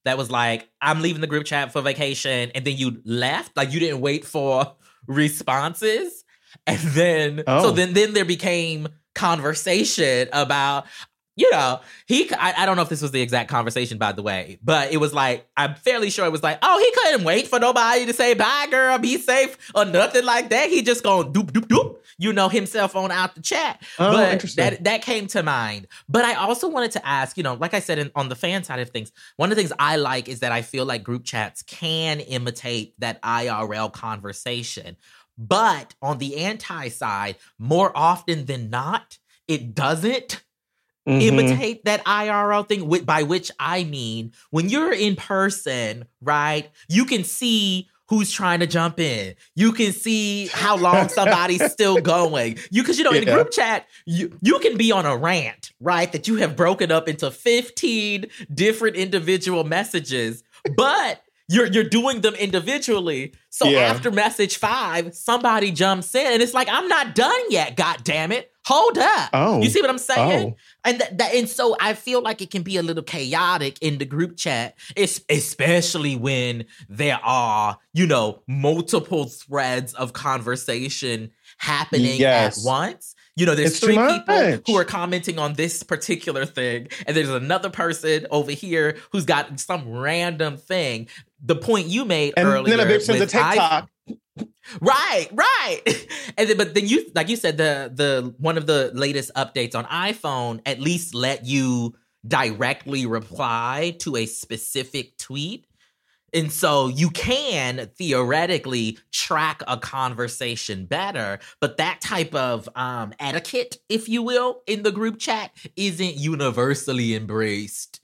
that was like, I'm leaving the group chat for vacation, and then you left? Like, you didn't wait for responses? And then, oh. so then, then there became conversation about, you know, he, I, I don't know if this was the exact conversation, by the way, but it was like, I'm fairly sure it was like, oh, he couldn't wait for nobody to say, bye, girl, be safe, or nothing like that. He just going doop, doop, doop, you know, himself on out the chat. Oh, but interesting. that, that came to mind. But I also wanted to ask, you know, like I said, in, on the fan side of things, one of the things I like is that I feel like group chats can imitate that I R L conversation. But on the anti side, more often than not, it doesn't. Mm-hmm. Imitate that I R L thing, by which I mean, when you're in person, right, you can see who's trying to jump in. You can see how long somebody's still going. You, because, you know, in yeah. group chat, you, you can be on a rant, right, that you have broken up into fifteen different individual messages, but you're you're doing them individually. So yeah. after message five, somebody jumps in, and it's like, I'm not done yet, God damn it. Hold up. Oh. You see what I'm saying? Oh. And th- that, and so I feel like it can be a little chaotic in the group chat, it's, especially when there are, you know, multiple threads of conversation happening yes. at once. You know, there's it's three people who are commenting on this particular thing, and there's another person over here who's got some random thing. The point you made and earlier. And then a bitch sends a TikTok. I, Right, right. And then, but then you, like you said, the the one of the latest updates on iPhone at least let you directly reply to a specific tweet. And so you can theoretically track a conversation better, but that type of um, etiquette, if you will, in the group chat isn't universally embraced.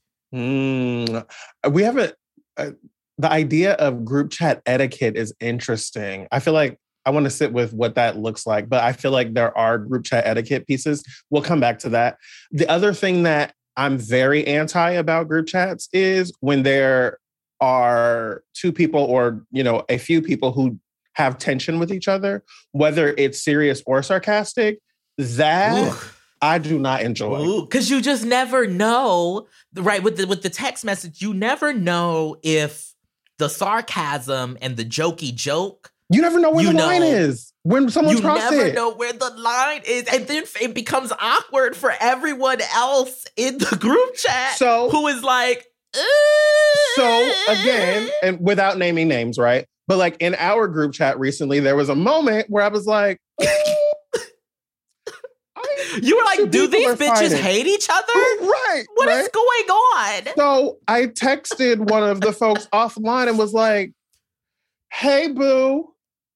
Mm, we haven't... Uh, The idea of group chat etiquette is interesting. I feel like I want to sit with what that looks like, but I feel like there are group chat etiquette pieces. We'll come back to that. The other thing that I'm very anti about group chats is when there are two people or, you know, a few people who have tension with each other, whether it's serious or sarcastic, that... Ooh. I do not enjoy. Because you just never know, right? With the with the text message, you never know if the sarcasm and the jokey joke. You never know where the know, line is when someone's crossed it. You never know where the line is. And then it becomes awkward for everyone else in the group chat so, who is like, uh, so again, and without naming names, right? But like in our group chat recently, there was a moment where I was like, you were like, do these bitches fighting. hate each other? Right. What right? is going on? So I texted one of the folks offline and was like, hey, boo.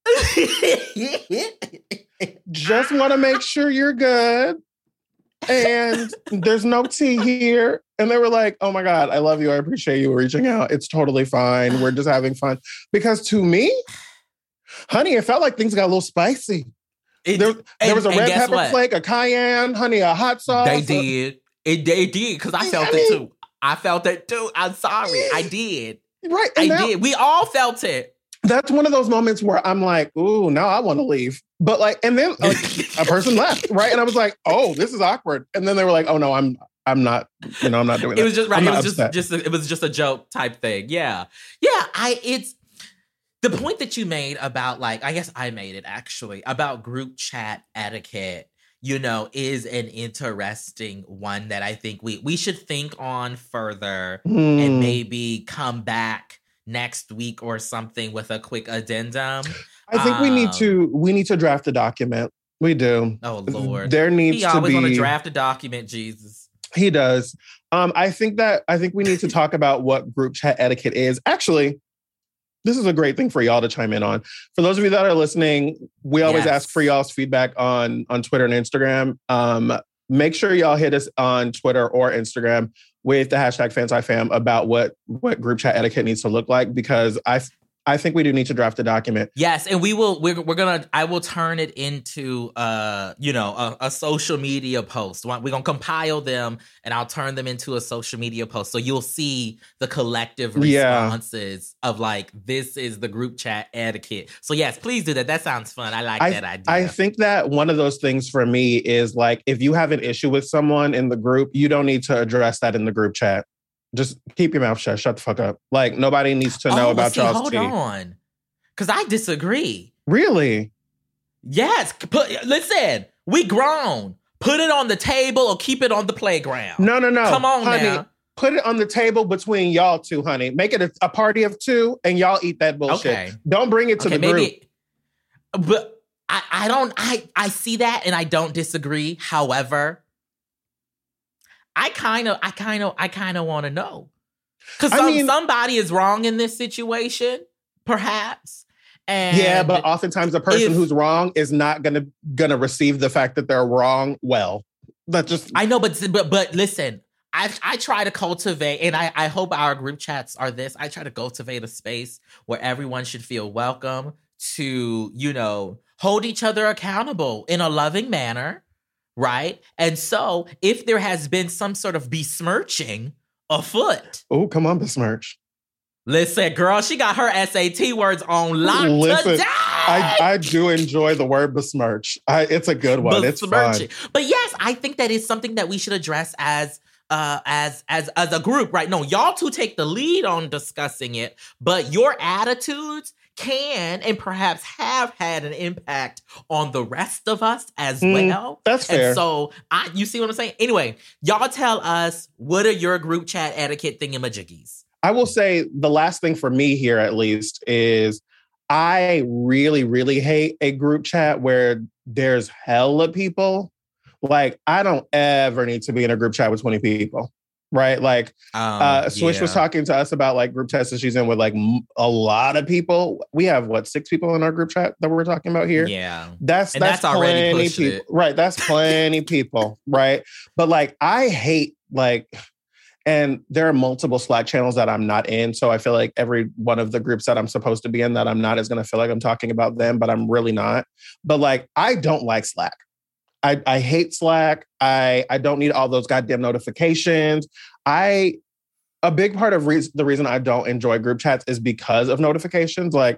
Just want to make sure you're good. And there's no tea here. And they were like, oh my God, I love you. I appreciate you reaching out. It's totally fine. We're just having fun. Because to me, honey, it felt like things got a little spicy. It, there, there and, was a red pepper what? flake, a cayenne, honey, a hot sauce. They did. It, they did, because I felt I mean, it too. I felt it too. I'm sorry. I did. Right. I now, did. We all felt it. That's one of those moments where I'm like, ooh, now I want to leave. But like, and then like, a person left, right? And I was like, oh, this is awkward. And then they were like, oh no, I'm I'm not, you know, I'm not doing that. It was just right. I'm it was upset. just, just a, it was just a joke type thing. Yeah. Yeah. I it's the point that you made about, like, I guess I made it actually, about group chat etiquette, you know, is an interesting one that I think we we should think on further mm. and maybe come back next week or something with a quick addendum. I think um, we need to we need to draft a document. We do. Oh Lord. There needs he to be. He always want to draft a document, Jesus. He does. Um, I think that I think we need to talk about what group chat etiquette is. Actually, this is a great thing for y'all to chime in on. For those of you that are listening, we always yes. ask for y'all's feedback on, on Twitter and Instagram. Um, make sure y'all hit us on Twitter or Instagram with the hashtag FansiFam about what, what group chat etiquette needs to look like, because I I think we do need to draft a document. Yes, and we will. We're, we're gonna. I will turn it into, uh, you know, a, a social media post. We're gonna compile them, and I'll turn them into a social media post. So you'll see the collective responses yeah. of like, this is the group chat etiquette. So yes, please do that. That sounds fun. I like I, that idea. I think that one of those things for me is like, if you have an issue with someone in the group, you don't need to address that in the group chat. Just keep your mouth shut. Shut the fuck up. Like, nobody needs to know oh, about see, y'all's hold tea. on. Because I disagree. Really? Yes. Put, listen, we grown. Put it on the table or keep it on the playground. No, no, no. Come on, honey. now. Put it on the table between y'all two, honey. Make it a, a party of two, and y'all eat that bullshit. Okay. Don't bring it to okay, the group. Maybe, but I, I don't. I, I see that, and I don't disagree. However, I kind of, I kind of, I kind of want to know because some, I mean, somebody is wrong in this situation, perhaps. And yeah, but oftentimes the person if, who's wrong is not gonna gonna receive the fact that they're wrong well. That just I know, but but but listen. I I try to cultivate, and I, I hope our group chats are this. I try to cultivate a space where everyone should feel welcome to, you know, hold each other accountable in a loving manner, right? And so if there has been some sort of besmirching afoot. Oh, come on, besmirch. Listen, girl, she got her S A T words on lock Listen, today. I, I do enjoy the word besmirch. I, it's a good one. It's fun. But yes, I think that is something that we should address as Uh, as as as a group, right? No, y'all two take the lead on discussing it, but your attitudes can and perhaps have had an impact on the rest of us as mm, well. That's fair. And so, I, you see what I'm saying? Anyway, y'all tell us, what are your group chat etiquette thingamajiggies? I will say the last thing for me here, at least, is I really, really hate a group chat where there's hella people. Like, I don't ever need to be in a group chat with twenty people, right? Like, um, uh, Swish yeah. was talking to us about, like, group chats that she's in with, like, m- a lot of people. We have, what, six people in our group chat that we're talking about here? Yeah. That's, that's, that's already plenty people. It. Right, that's plenty people, right? But, like, I hate, like... And there are multiple Slack channels that I'm not in. So I feel like every one of the groups that I'm supposed to be in that I'm not is going to feel like I'm talking about them, but I'm really not. But, like, I don't like Slack. I, I hate Slack. I, I don't need all those goddamn notifications. I a big part of re- the reason I don't enjoy group chats is because of notifications. Like,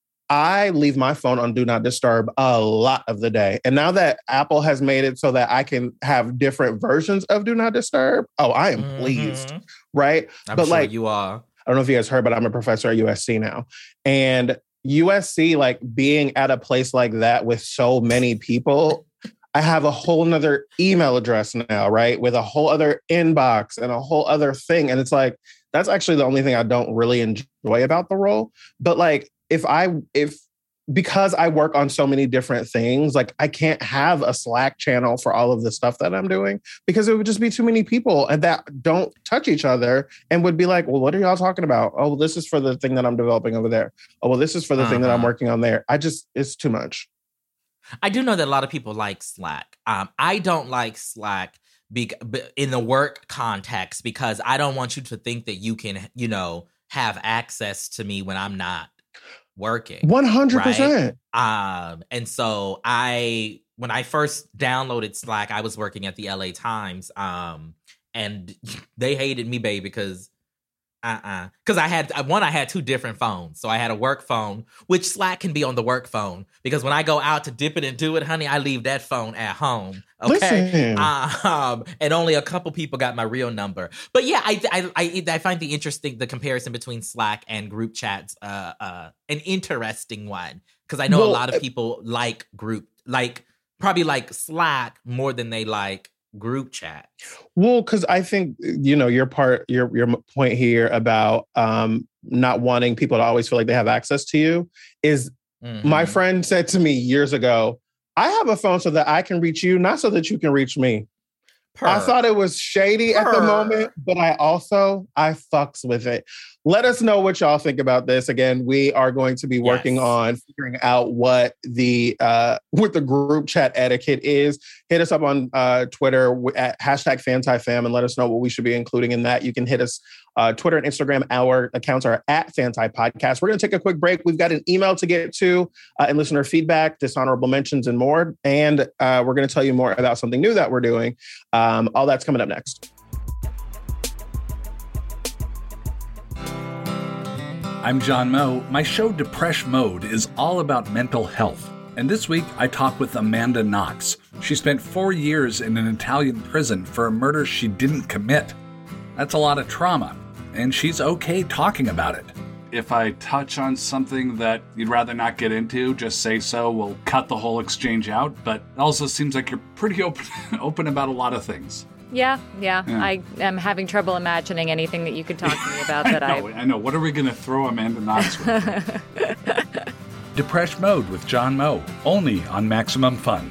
I leave my phone on Do Not Disturb a lot of the day. And now that Apple has made it so that I can have different versions of Do Not Disturb, oh, I am mm-hmm. pleased, right? I'm but sure like, you are. I don't know if you guys heard, but I'm a professor at U S C now. And U S C, like, being at a place like that with so many people, I have a whole nother email address now, right? With a whole other inbox and a whole other thing. And it's like, that's actually the only thing I don't really enjoy about the role. But, like, if I, if, because I work on so many different things, like, I can't have a Slack channel for all of the stuff that I'm doing because it would just be too many people and that don't touch each other and would be like, well, what are y'all talking about? Oh, well, this is for the thing that I'm developing over there. Oh, well, this is for the uh-huh. thing that I'm working on there. I just, it's too much. I do know that a lot of people like Slack. Um, I don't like Slack be- in the work context because I don't want you to think that you can, you know, have access to me when I'm not working. one hundred percent. Right? Um, and so I, when I first downloaded Slack, I was working at the L A Times, um, and they hated me, babe, because uh-uh. Because I had, one, I had two different phones. So I had a work phone, which Slack can be on the work phone. Because when I go out to dip it and do it, honey, I leave that phone at home. Okay. Um, and only a couple people got my real number. But yeah, I, I, I, I find the interesting, the comparison between Slack and group chats, uh, uh, an interesting one. Because I know well, a lot of people like group, like, probably like Slack more than they like group chat. Well, because I think, you know, your part, your your point here about um, not wanting people to always feel like they have access to you is mm-hmm. my friend said to me years ago, I have a phone so that I can reach you, not so that you can reach me. Purr. I thought it was shady Purr. at the moment, but I also, I fucks with it. Let us know what y'all think about this. Again, we are going to be working yes. on figuring out what the uh, what the group chat etiquette is. Hit us up on uh, Twitter at hashtag FantiFam and let us know what we should be including in that. You can hit us uh, Twitter and Instagram. Our accounts are at Fanti Podcast. We're going to take a quick break. We've got an email to get to uh, and listener feedback, dishonorable mentions, and more. And uh, we're going to tell you more about something new that we're doing. Um, all that's coming up next. I'm John Moe. My show Depresh Mode is all about mental health. And this week, I talked with Amanda Knox. She spent four years in an Italian prison for a murder she didn't commit. That's a lot of trauma, and she's okay talking about it. If I touch on something that you'd rather not get into, just say so. We'll cut the whole exchange out, but it also seems like you're pretty open, open about a lot of things. Yeah, yeah, Yeah. I am having trouble imagining anything that you could talk to me about that I I... know, I know. What are we going to throw Amanda Knox with? Depression Mode with John Moe, only on Maximum Fun.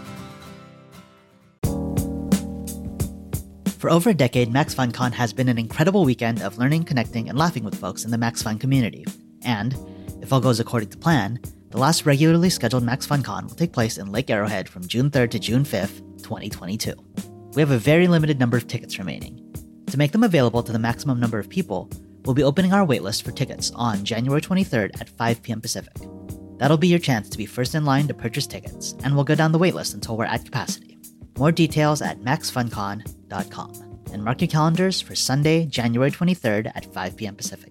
For over a decade, Max FunCon has been an incredible weekend of learning, connecting, and laughing with folks in the Max Fun community. And, if all goes according to plan, the last regularly scheduled Max FunCon will take place in Lake Arrowhead from June third to June fifth, twenty twenty-two. We have a very limited number of tickets remaining. To make them available to the maximum number of people, we'll be opening our waitlist for tickets on January twenty-third at five p.m. Pacific. That'll be your chance to be first in line to purchase tickets, and we'll go down the waitlist until we're at capacity. More details at max fun con dot com. And mark your calendars for Sunday, January twenty-third at five p.m. Pacific.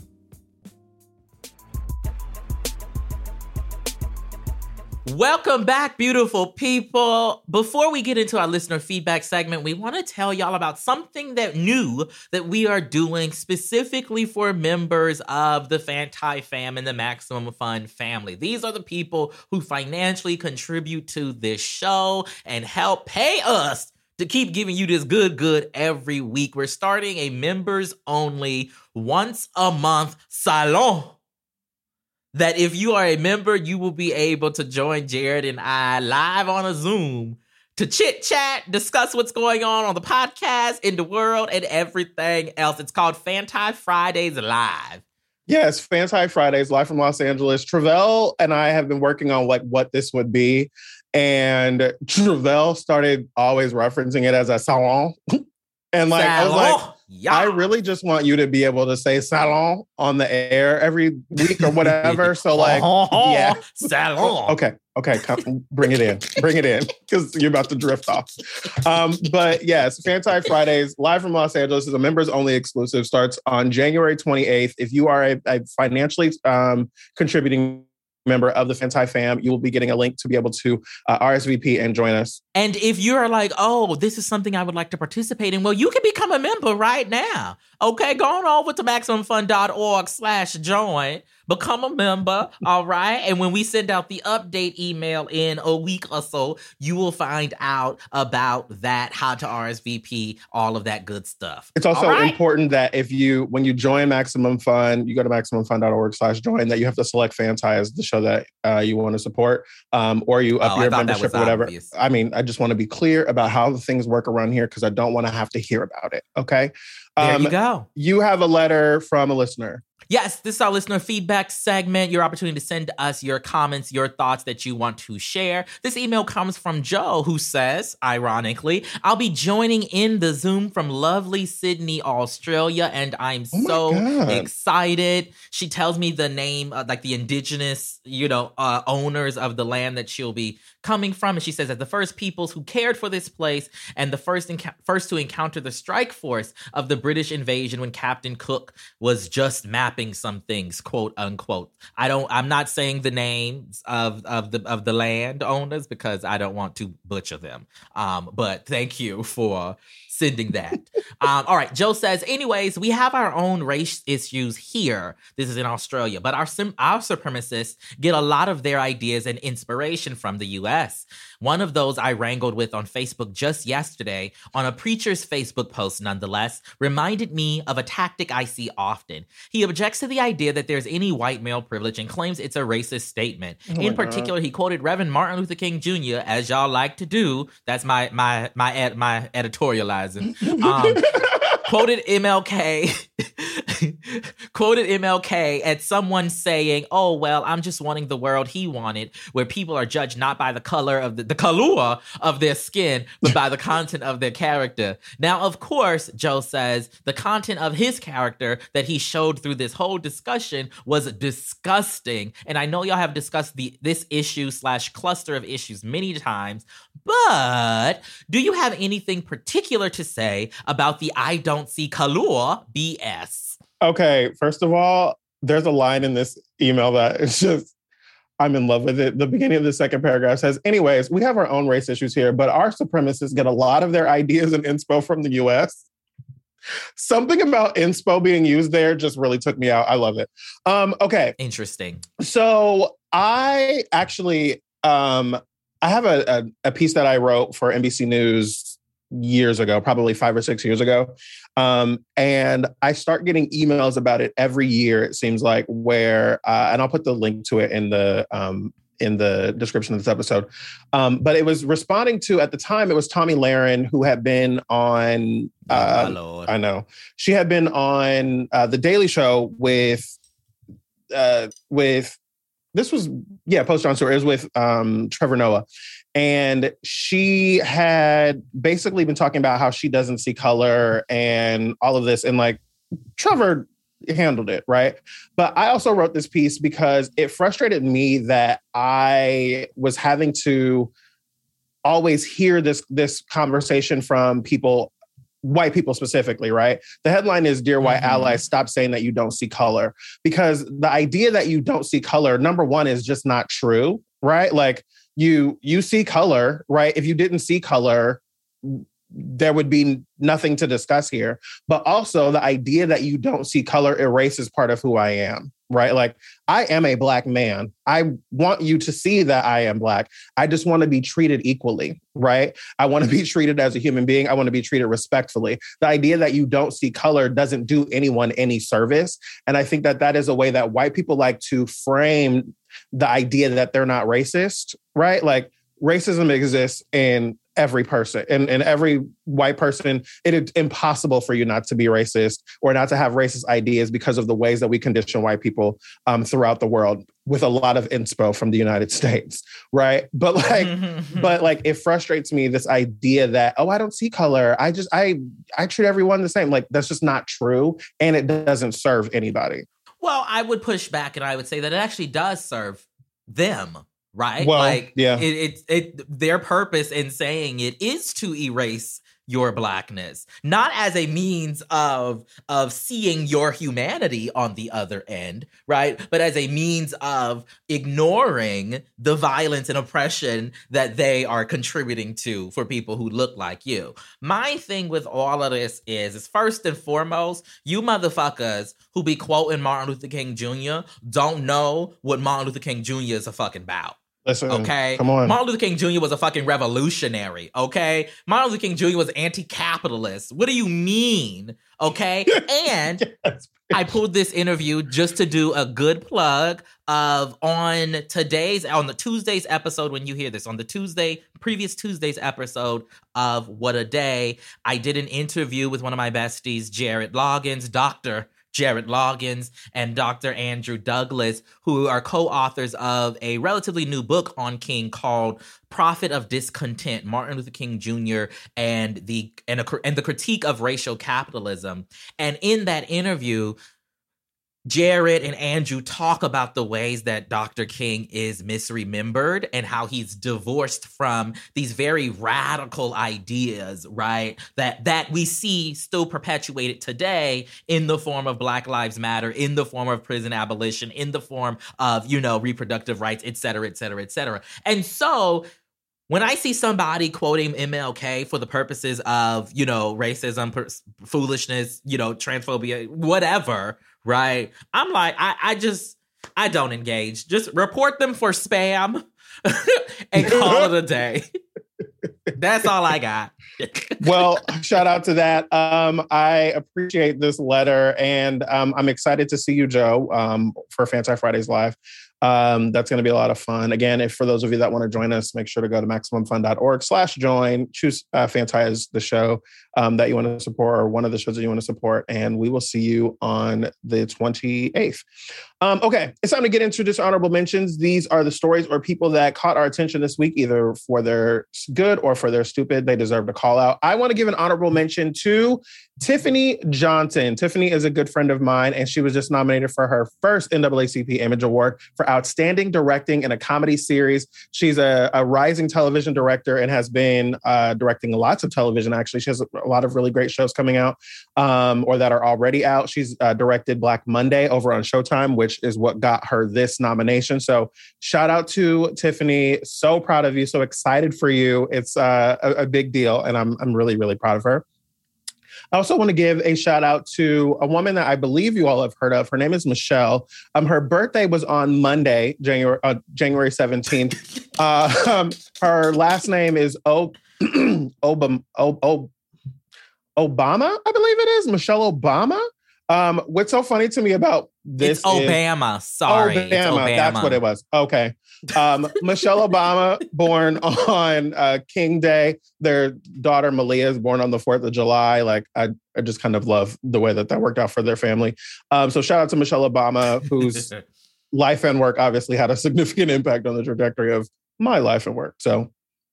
Welcome back, beautiful people. Before we get into our listener feedback segment, we want to tell y'all about something that new that we are doing specifically for members of the Fanti Fam and the Maximum Fun family. These are the people who financially contribute to this show and help pay us to keep giving you this good, good every week. We're starting a members only once a month salon. That if you are a member, you will be able to join Jared and I live on a Zoom to chit chat, discuss what's going on on the podcast, in the world, and everything else. It's called Fanti Fridays Live. Yes, Fanti Fridays, live from Los Angeles. Travell and I have been working on like what this would be. And Travell started always referencing it as a salon. And like, Salon. I was like, Yeah. I really just want you to be able to say salon on the air every week or whatever. So like, yeah. Salon. Okay. Okay. Come, bring it in. Bring it in. Because you're about to drift off. Um, but yes, Fanti Fridays, live from Los Angeles, is a members only exclusive, starts on January twenty-eighth. If you are a, a financially um, contributing member of the Fanti Fam, you will be getting a link to be able to uh, R S V P and join us. And if you're like, oh, this is something I would like to participate in, well, you can become a member right now. Okay, go on over to MaximumFun.org slash join. Become a member, all right? And when we send out the update email in a week or so, you will find out about that, how to R S V P, all of that good stuff. It's also All right? important that if you, when you join Maximum Fun, you go to MaximumFun.org slash join, that you have to select Fanti as the show that uh, you want to support, um, or you up Oh, I your thought that membership was or whatever. obvious. I mean, I just want to be clear about how the things work around here because I don't want to have to hear about it, okay? There Um, you go. You have a letter from a listener. Yes, this is our listener feedback segment, your opportunity to send us your comments, your thoughts that you want to share. This email comes from Joe, who says, ironically, I'll be joining in the Zoom from lovely Sydney, Australia, and I'm Oh my so God. excited. She tells me the name, uh, like the indigenous, you know, uh, owners of the land that she'll be coming from. And she says that the first peoples who cared for this place and the first enc- first to encounter the strike force of the British invasion when Captain Cook was just mapping some things, quote unquote. I don't, I'm not saying the names of, of the of the land owners because I don't want to butcher them. Um, but thank you for sending that. um, all right, Joe says, anyways, we have our own race issues here. This is in Australia, but our sim- our supremacists get a lot of their ideas and inspiration from the U S. One of those I wrangled with on Facebook just yesterday, on a preacher's Facebook post nonetheless, reminded me of a tactic I see often. He objects to the idea that there's any white male privilege and claims it's a racist statement. Oh in my particular, he quoted Reverend Martin Luther King Junior, as y'all like to do. That's my my my ed- my editorializing. Um, quoted M L K quoted M L K at someone saying, oh, well, I'm just wanting the world he wanted, where people are judged not by the color of the, the color of their skin, but by the content of their character. Now, of course, Joe says the content of his character that he showed through this whole discussion was disgusting. And I know y'all have discussed the this issue slash cluster of issues many times, but do you have anything particular to say about the I don't see color B S? Okay, first of all, there's a line in this email that it's just, I'm in love with it. The beginning of the second paragraph says, anyways, we have our own race issues here, but our supremacists get a lot of their ideas and inspo from the U S. Something about inspo being used there just really took me out. I love it. Um, okay. Interesting. So I actually, um, I have a, a, a piece that I wrote for N B C News years ago, probably five or six years ago. Um, and I start getting emails about it every year, it seems like, where, uh, and I'll put the link to it in the, um, in the description of this episode. Um, but it was responding to, at the time, it was Tomi Lahren, who had been on, uh, oh, my Lord. I know, she had been on uh, The Daily Show with, uh, with, this was, yeah, Post Jon Stewart. It was with um, Trevor Noah. And she had basically been talking about how she doesn't see color and all of this. And like, Trevor handled it, right? But I also wrote this piece because it frustrated me that I was having to always hear this, this conversation from people, white people specifically, right? The headline is, Dear White mm-hmm. Allies, stop saying that you don't see color. Because the idea that you don't see color, number one, is just not true, right? Like you, you see color, right? If you didn't see color, there would be nothing to discuss here. But also the idea that you don't see color erases part of who I am, right? Like I am a Black man. I want you to see that I am Black. I just want to be treated equally, right? I want to be treated as a human being. I want to be treated respectfully. The idea that you don't see color doesn't do anyone any service. And I think that that is a way that white people like to frame the idea that they're not racist, right? Like racism exists in every person and, and every white person. It is impossible for you not to be racist or not to have racist ideas because of the ways that we condition white people um, throughout the world, with a lot of inspo from the United States, right? But like, but like, it frustrates me, this idea that, oh, I don't see color. I just, I, I treat everyone the same. Like, that's just not true. And it doesn't serve anybody. Well, I would push back and I would say that it actually does serve them. Right? Well, like, yeah. It, it, it, their purpose in saying it is to erase your Blackness, not as a means of, of seeing your humanity on the other end, right? But as a means of ignoring the violence and oppression that they are contributing to for people who look like you. My thing with all of this is, is first and foremost, you motherfuckers who be quoting Martin Luther King Junior don't know what Martin Luther King Junior is a fucking about. Listen, okay, come on. Martin Luther King Junior was a fucking revolutionary. Okay, Martin Luther King Junior was anti-capitalist. What do you mean? Okay, and yes, I pulled this interview just to do a good plug of on today's on the Tuesday's episode. When you hear this on the Tuesday, previous Tuesday's episode of What a Day, I did an interview with one of my besties, Jared Loggins, Doctor Jared Loggins and Doctor Andrew Douglas, who are co-authors of a relatively new book on King called Prophet of Discontent, Martin Luther King Junior and the and, a, and the critique of racial capitalism. And in that interview, Jared and Andrew talk about the ways that Doctor King is misremembered and how he's divorced from these very radical ideas, right? That that we see still perpetuated today in the form of Black Lives Matter, in the form of prison abolition, in the form of, you know, reproductive rights, et cetera, et cetera, et cetera. And so when I see somebody quoting M L K for the purposes of, you know, racism, per- foolishness, you know, transphobia, whatever, right? I'm like, I, I just, I don't engage. Just report them for spam and call it a day. That's all I got. Well, shout out to that. Um, I appreciate this letter, and um, I'm excited to see you, Joe, um, for Fanti Fridays Live. Um, that's going to be a lot of fun. Again, if for those of you that want to join us, make sure to go to maximumfun.org slash join. Choose uh, Fanti as the show um, that you want to support, or one of the shows that you want to support. And we will see you on the twenty-eighth. Um, okay, it's time to get into dishonorable mentions. These are the stories or people that caught our attention this week, either for their good or for their stupid. They deserve to call out. I want to give an honorable mention to Tiffany Johnson. Tiffany is a good friend of mine, and she was just nominated for her first N double A C P Image Award for Outstanding Directing in a Comedy Series. She's a, a rising television director and has been uh, directing lots of television, actually. She has a lot of really great shows coming out um, or that are already out. She's uh, directed Black Monday over on Showtime, which is what got her this nomination. So shout out to Tiffany. So proud of you. So excited for you. It's uh, a, a big deal, and I'm I'm really, really proud of her. I also want to give a shout out to a woman that I believe you all have heard of. Her name is Michelle. Um, her birthday was on Monday, January uh, January seventeenth. uh, um, her last name is o- Obama, o- o- Obama, I believe it is. Michelle Obama. Um, what's so funny to me about this It's Obama. Is, Sorry. Obama. It's Obama. That's what it was. Okay. Um, Michelle Obama, born on uh, King Day. Their daughter Malia is born on the fourth of July. Like, I, I just kind of love the way that that worked out for their family. Um, so shout out to Michelle Obama, whose life and work obviously had a significant impact on the trajectory of my life and work. So,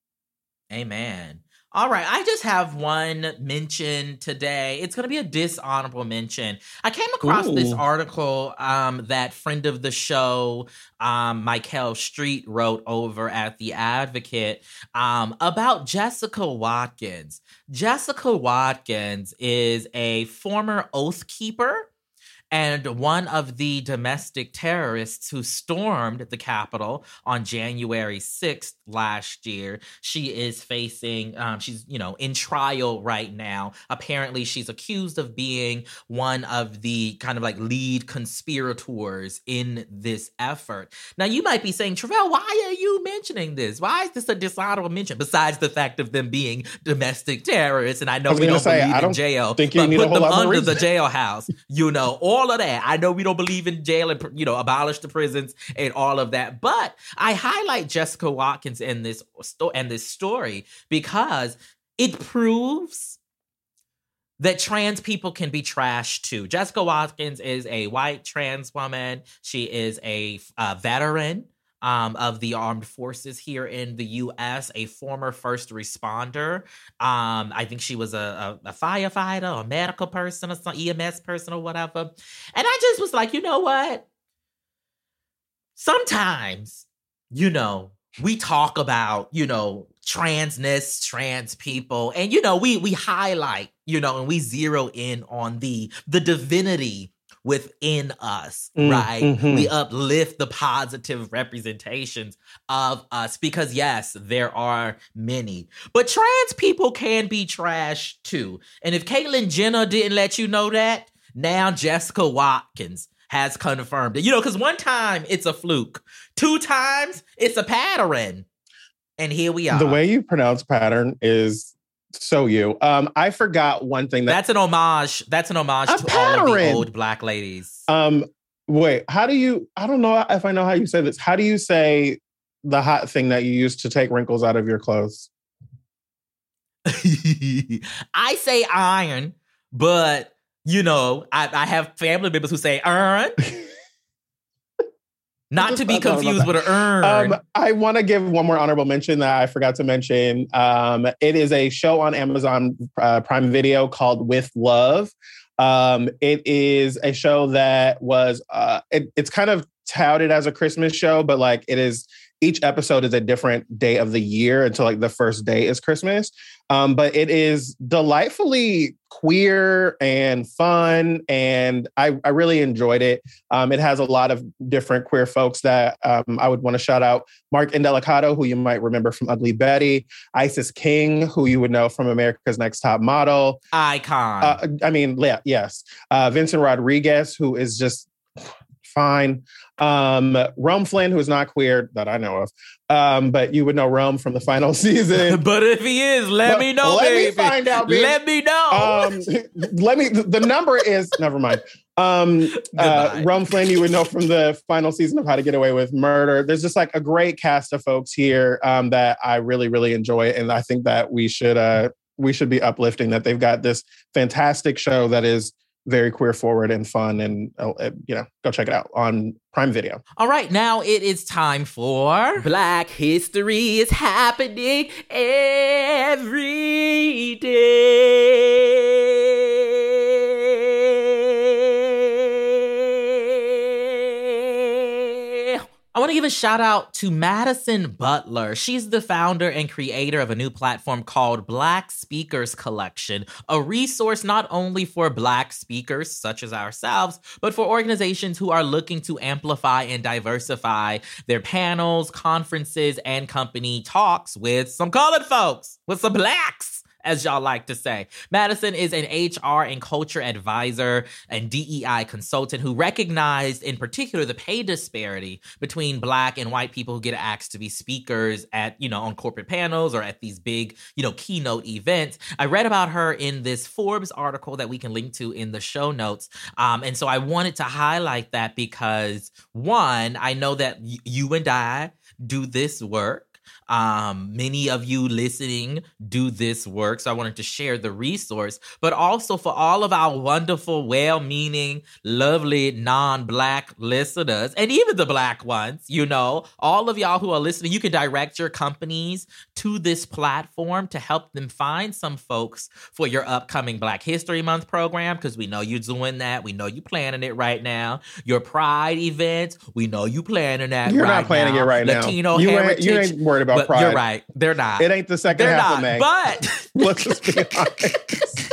amen. All right, I just have one mention today. It's going to be a dishonorable mention. I came across Ooh. this article um, that friend of the show, um, Michael Street, wrote over at The Advocate um, about Jessica Watkins. Jessica Watkins is a former Oath Keeper and one of the domestic terrorists who stormed the Capitol on January sixth last year. She is facing, um, she's, you know, in trial right now. Apparently, she's accused of being one of the kind of like lead conspirators in this effort. Now, you might be saying, Travell, why are you mentioning this? Why is this a dishonorable mention? Besides the fact of them being domestic terrorists, and I know I we don't say, believe I don't in jail, think you but need put a whole them lot under of the jailhouse, you know, all of that. I know we don't believe in jail and, you know, abolish the prisons and all of that. But I highlight Jessica Watkins in this sto- and this story because it proves that trans people can be trashed too. Jessica Watkins is a white trans woman. She is a, a veteran Um, of the armed forces here in the U S, a former first responder. Um, I think she was a, a, a firefighter or a medical person or some E M S person or whatever. And I just was like, you know what? Sometimes, you know, we talk about, you know, transness, trans people, and, you know, we we highlight, you know, and we zero in on the the divinity within us, mm, right? Mm-hmm. We uplift the positive representations of us because, yes, there are many. But trans people can be trash too. And if Caitlyn Jenner didn't let you know that, now Jessica Watkins has confirmed it. You know, because one time it's a fluke. Two times it's a pattern. And here we are. The way you pronounce pattern is so you. Um, I forgot one thing. That That's an homage. That's an homage to pattern. All of the old Black ladies. Um, wait, how do you, I don't know if I know how you say this. How do you say the hot thing that you use to take wrinkles out of your clothes? I say iron, but, you know, I, I have family members who say iron. Not to be confused with an urn. Um, I want to give one more honorable mention that I forgot to mention. Um, it is a show on Amazon uh, Prime Video called With Love. Um, it is a show that was, uh, it, it's kind of touted as a Christmas show, but like it is, each episode is a different day of the year until like the first day is Christmas. Um, but it is delightfully queer and fun. And I, I really enjoyed it. Um, it has a lot of different queer folks that um, I would want to shout out. Mark Indelicato, who you might remember from Ugly Betty. Isis King, who you would know from America's Next Top Model. Icon. Uh, I mean, yeah, yes. Uh, Vincent Rodriguez, who is just fine. Um, Rome Flynn, who is not queer that I know of, um, but you would know Rome from the final season. But if he is, let but me know, let baby. me find out, baby. Let me know. Um, let me. The number is never mind. Um, uh, Rome Flynn, you would know from the final season of How to Get Away with Murder. There's just like a great cast of folks here um, that I really, really enjoy, and I think that we should uh, we should be uplifting that they've got this fantastic show that is very queer forward and fun, and uh, you know, go check it out on Prime Video. All right, now it is time for Black History is Happening Every Day. I want to give a shout out to Madison Butler. She's the founder and creator of a new platform called Black Speakers Collection, a resource not only for Black speakers such as ourselves, but for organizations who are looking to amplify and diversify their panels, conferences, and company talks with some colored folks, with some Blacks, as y'all like to say. Madison is an H R and culture advisor and D E I consultant who recognized in particular the pay disparity between Black and white people who get asked to be speakers at, you know, on corporate panels or at these big, you know, keynote events. I read about her in this Forbes article that we can link to in the show notes. Um, and so I wanted to highlight that because, one, I know that y- you and I do this work. Um, many of you listening do this work, so I wanted to share the resource, but also for all of our wonderful, well-meaning, lovely, non-Black listeners, and even the Black ones, you know, all of y'all who are listening, you can direct your companies to this platform to help them find some folks for your upcoming Black History Month program, because we know you're doing that. We know you're planning it right now. Your Pride events, we know you planning that You're right now. not planning now. it right Latino now. You heritage. ain't, you ain't worried about But Pride. you're right. They're not. It ain't the second They're half not. of May. But let's just be honest.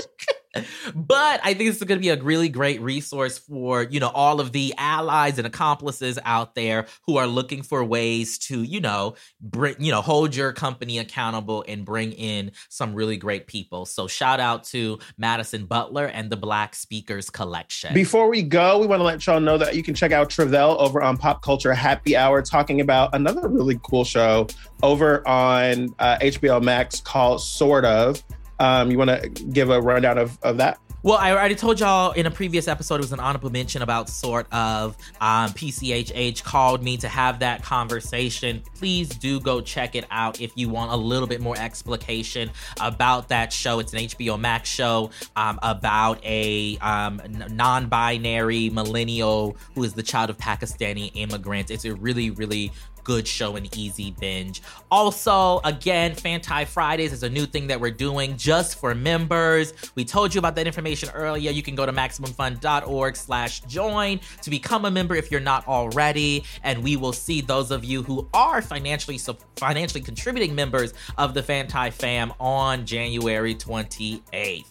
But I think this is going to be a really great resource for, you know, all of the allies and accomplices out there who are looking for ways to, you know, bring, you know, hold your company accountable and bring in some really great people. So shout out to Madison Butler and the Black Speakers Collection. Before we go, we want to let y'all know that you can check out Travell over on Pop Culture Happy Hour, talking about another really cool show over on uh, H B O Max called Sort of. Um, you want to give a rundown of, of that? Well, I already told y'all in a previous episode, it was an honorable mention about Sort of. Um, P C H H called me to have that conversation. Please do go check it out if you want a little bit more explication about that show. It's an H B O Max show um, about a um, non-binary millennial who is the child of Pakistani immigrants. It's a really, really good show and easy binge. Also, again, Fanti Fridays is a new thing that we're doing just for members. We told you about that information earlier. You can go to MaximumFun.org slash join to become a member if you're not already. And we will see those of you who are financially so financially contributing members of the Fanti fam on January twenty-eighth.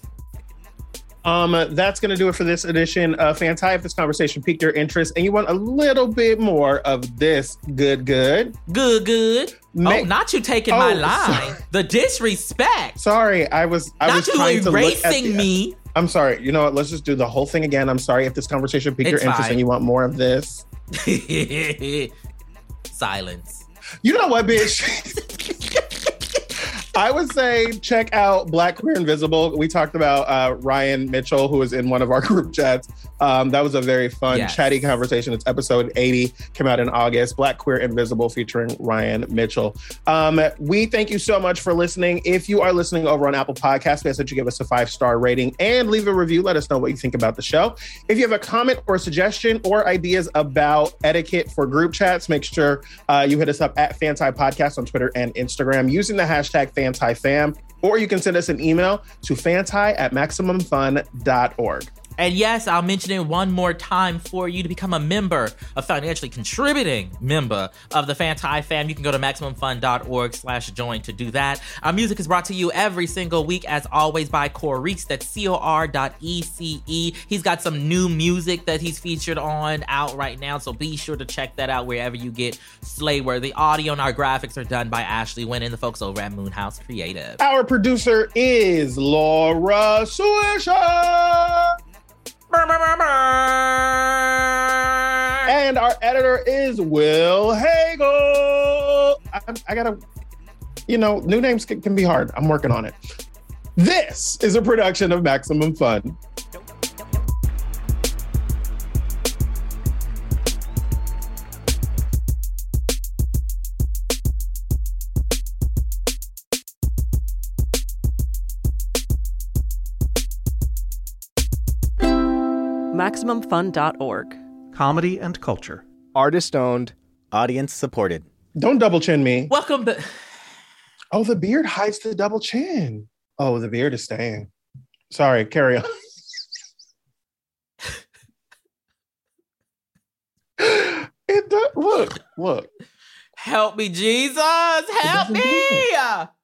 Um, that's going to do it for this edition of Fanti. If this conversation piqued your interest and you want a little bit more of this good, good. Good, good. Ma- oh, not you taking oh, my line. Sorry. The disrespect. Sorry, I was I not was you trying to look at erasing the, me. I'm sorry. You know what? Let's just do the whole thing again. I'm sorry if this conversation piqued It's your interest fine. and you want more of this. Silence. You know what, bitch? I would say check out Black Queer Invisible. We talked about uh, Ryan Mitchell, who was in one of our group chats. Um, that was a very fun, Yes. chatty conversation. It's episode eighty, came out in August. Black Queer Invisible featuring Ryan Mitchell. Um, we thank you so much for listening. If you are listening over on Apple Podcasts, we ask that you give us a five-star rating and leave a review. Let us know what you think about the show. If you have a comment or suggestion or ideas about etiquette for group chats, make sure uh, you hit us up at Fanti Podcast on Twitter and Instagram using the hashtag FantiFam, or you can send us an email to fanti at maximum fun dot org. And yes, I'll mention it one more time for you to become a member, a financially contributing member of the Fanti fam. You can go to MaximumFun.org slash join to do that. Our music is brought to you every single week, as always, by Correece. That's C O R dot E C E. He's got some new music that he's featured on out right now, so be sure to check that out wherever you get Slayworthy audio. And our graphics are done by Ashley Wynn and the folks over at Moonhouse Creative. Our producer is Laura Swisher. And our editor is Will Hagel. I, I gotta, you know, new names can, can be hard. I'm working on it. This is a production of Maximum Fun. Maximum Fun dot org. Comedy and culture. Artist owned. Audience supported. Don't double chin me. Welcome to... Oh, the beard hides the double chin. Oh, the beard is staying. Sorry, carry on. It does. Look, look. Help me, Jesus! Help doesn't do me!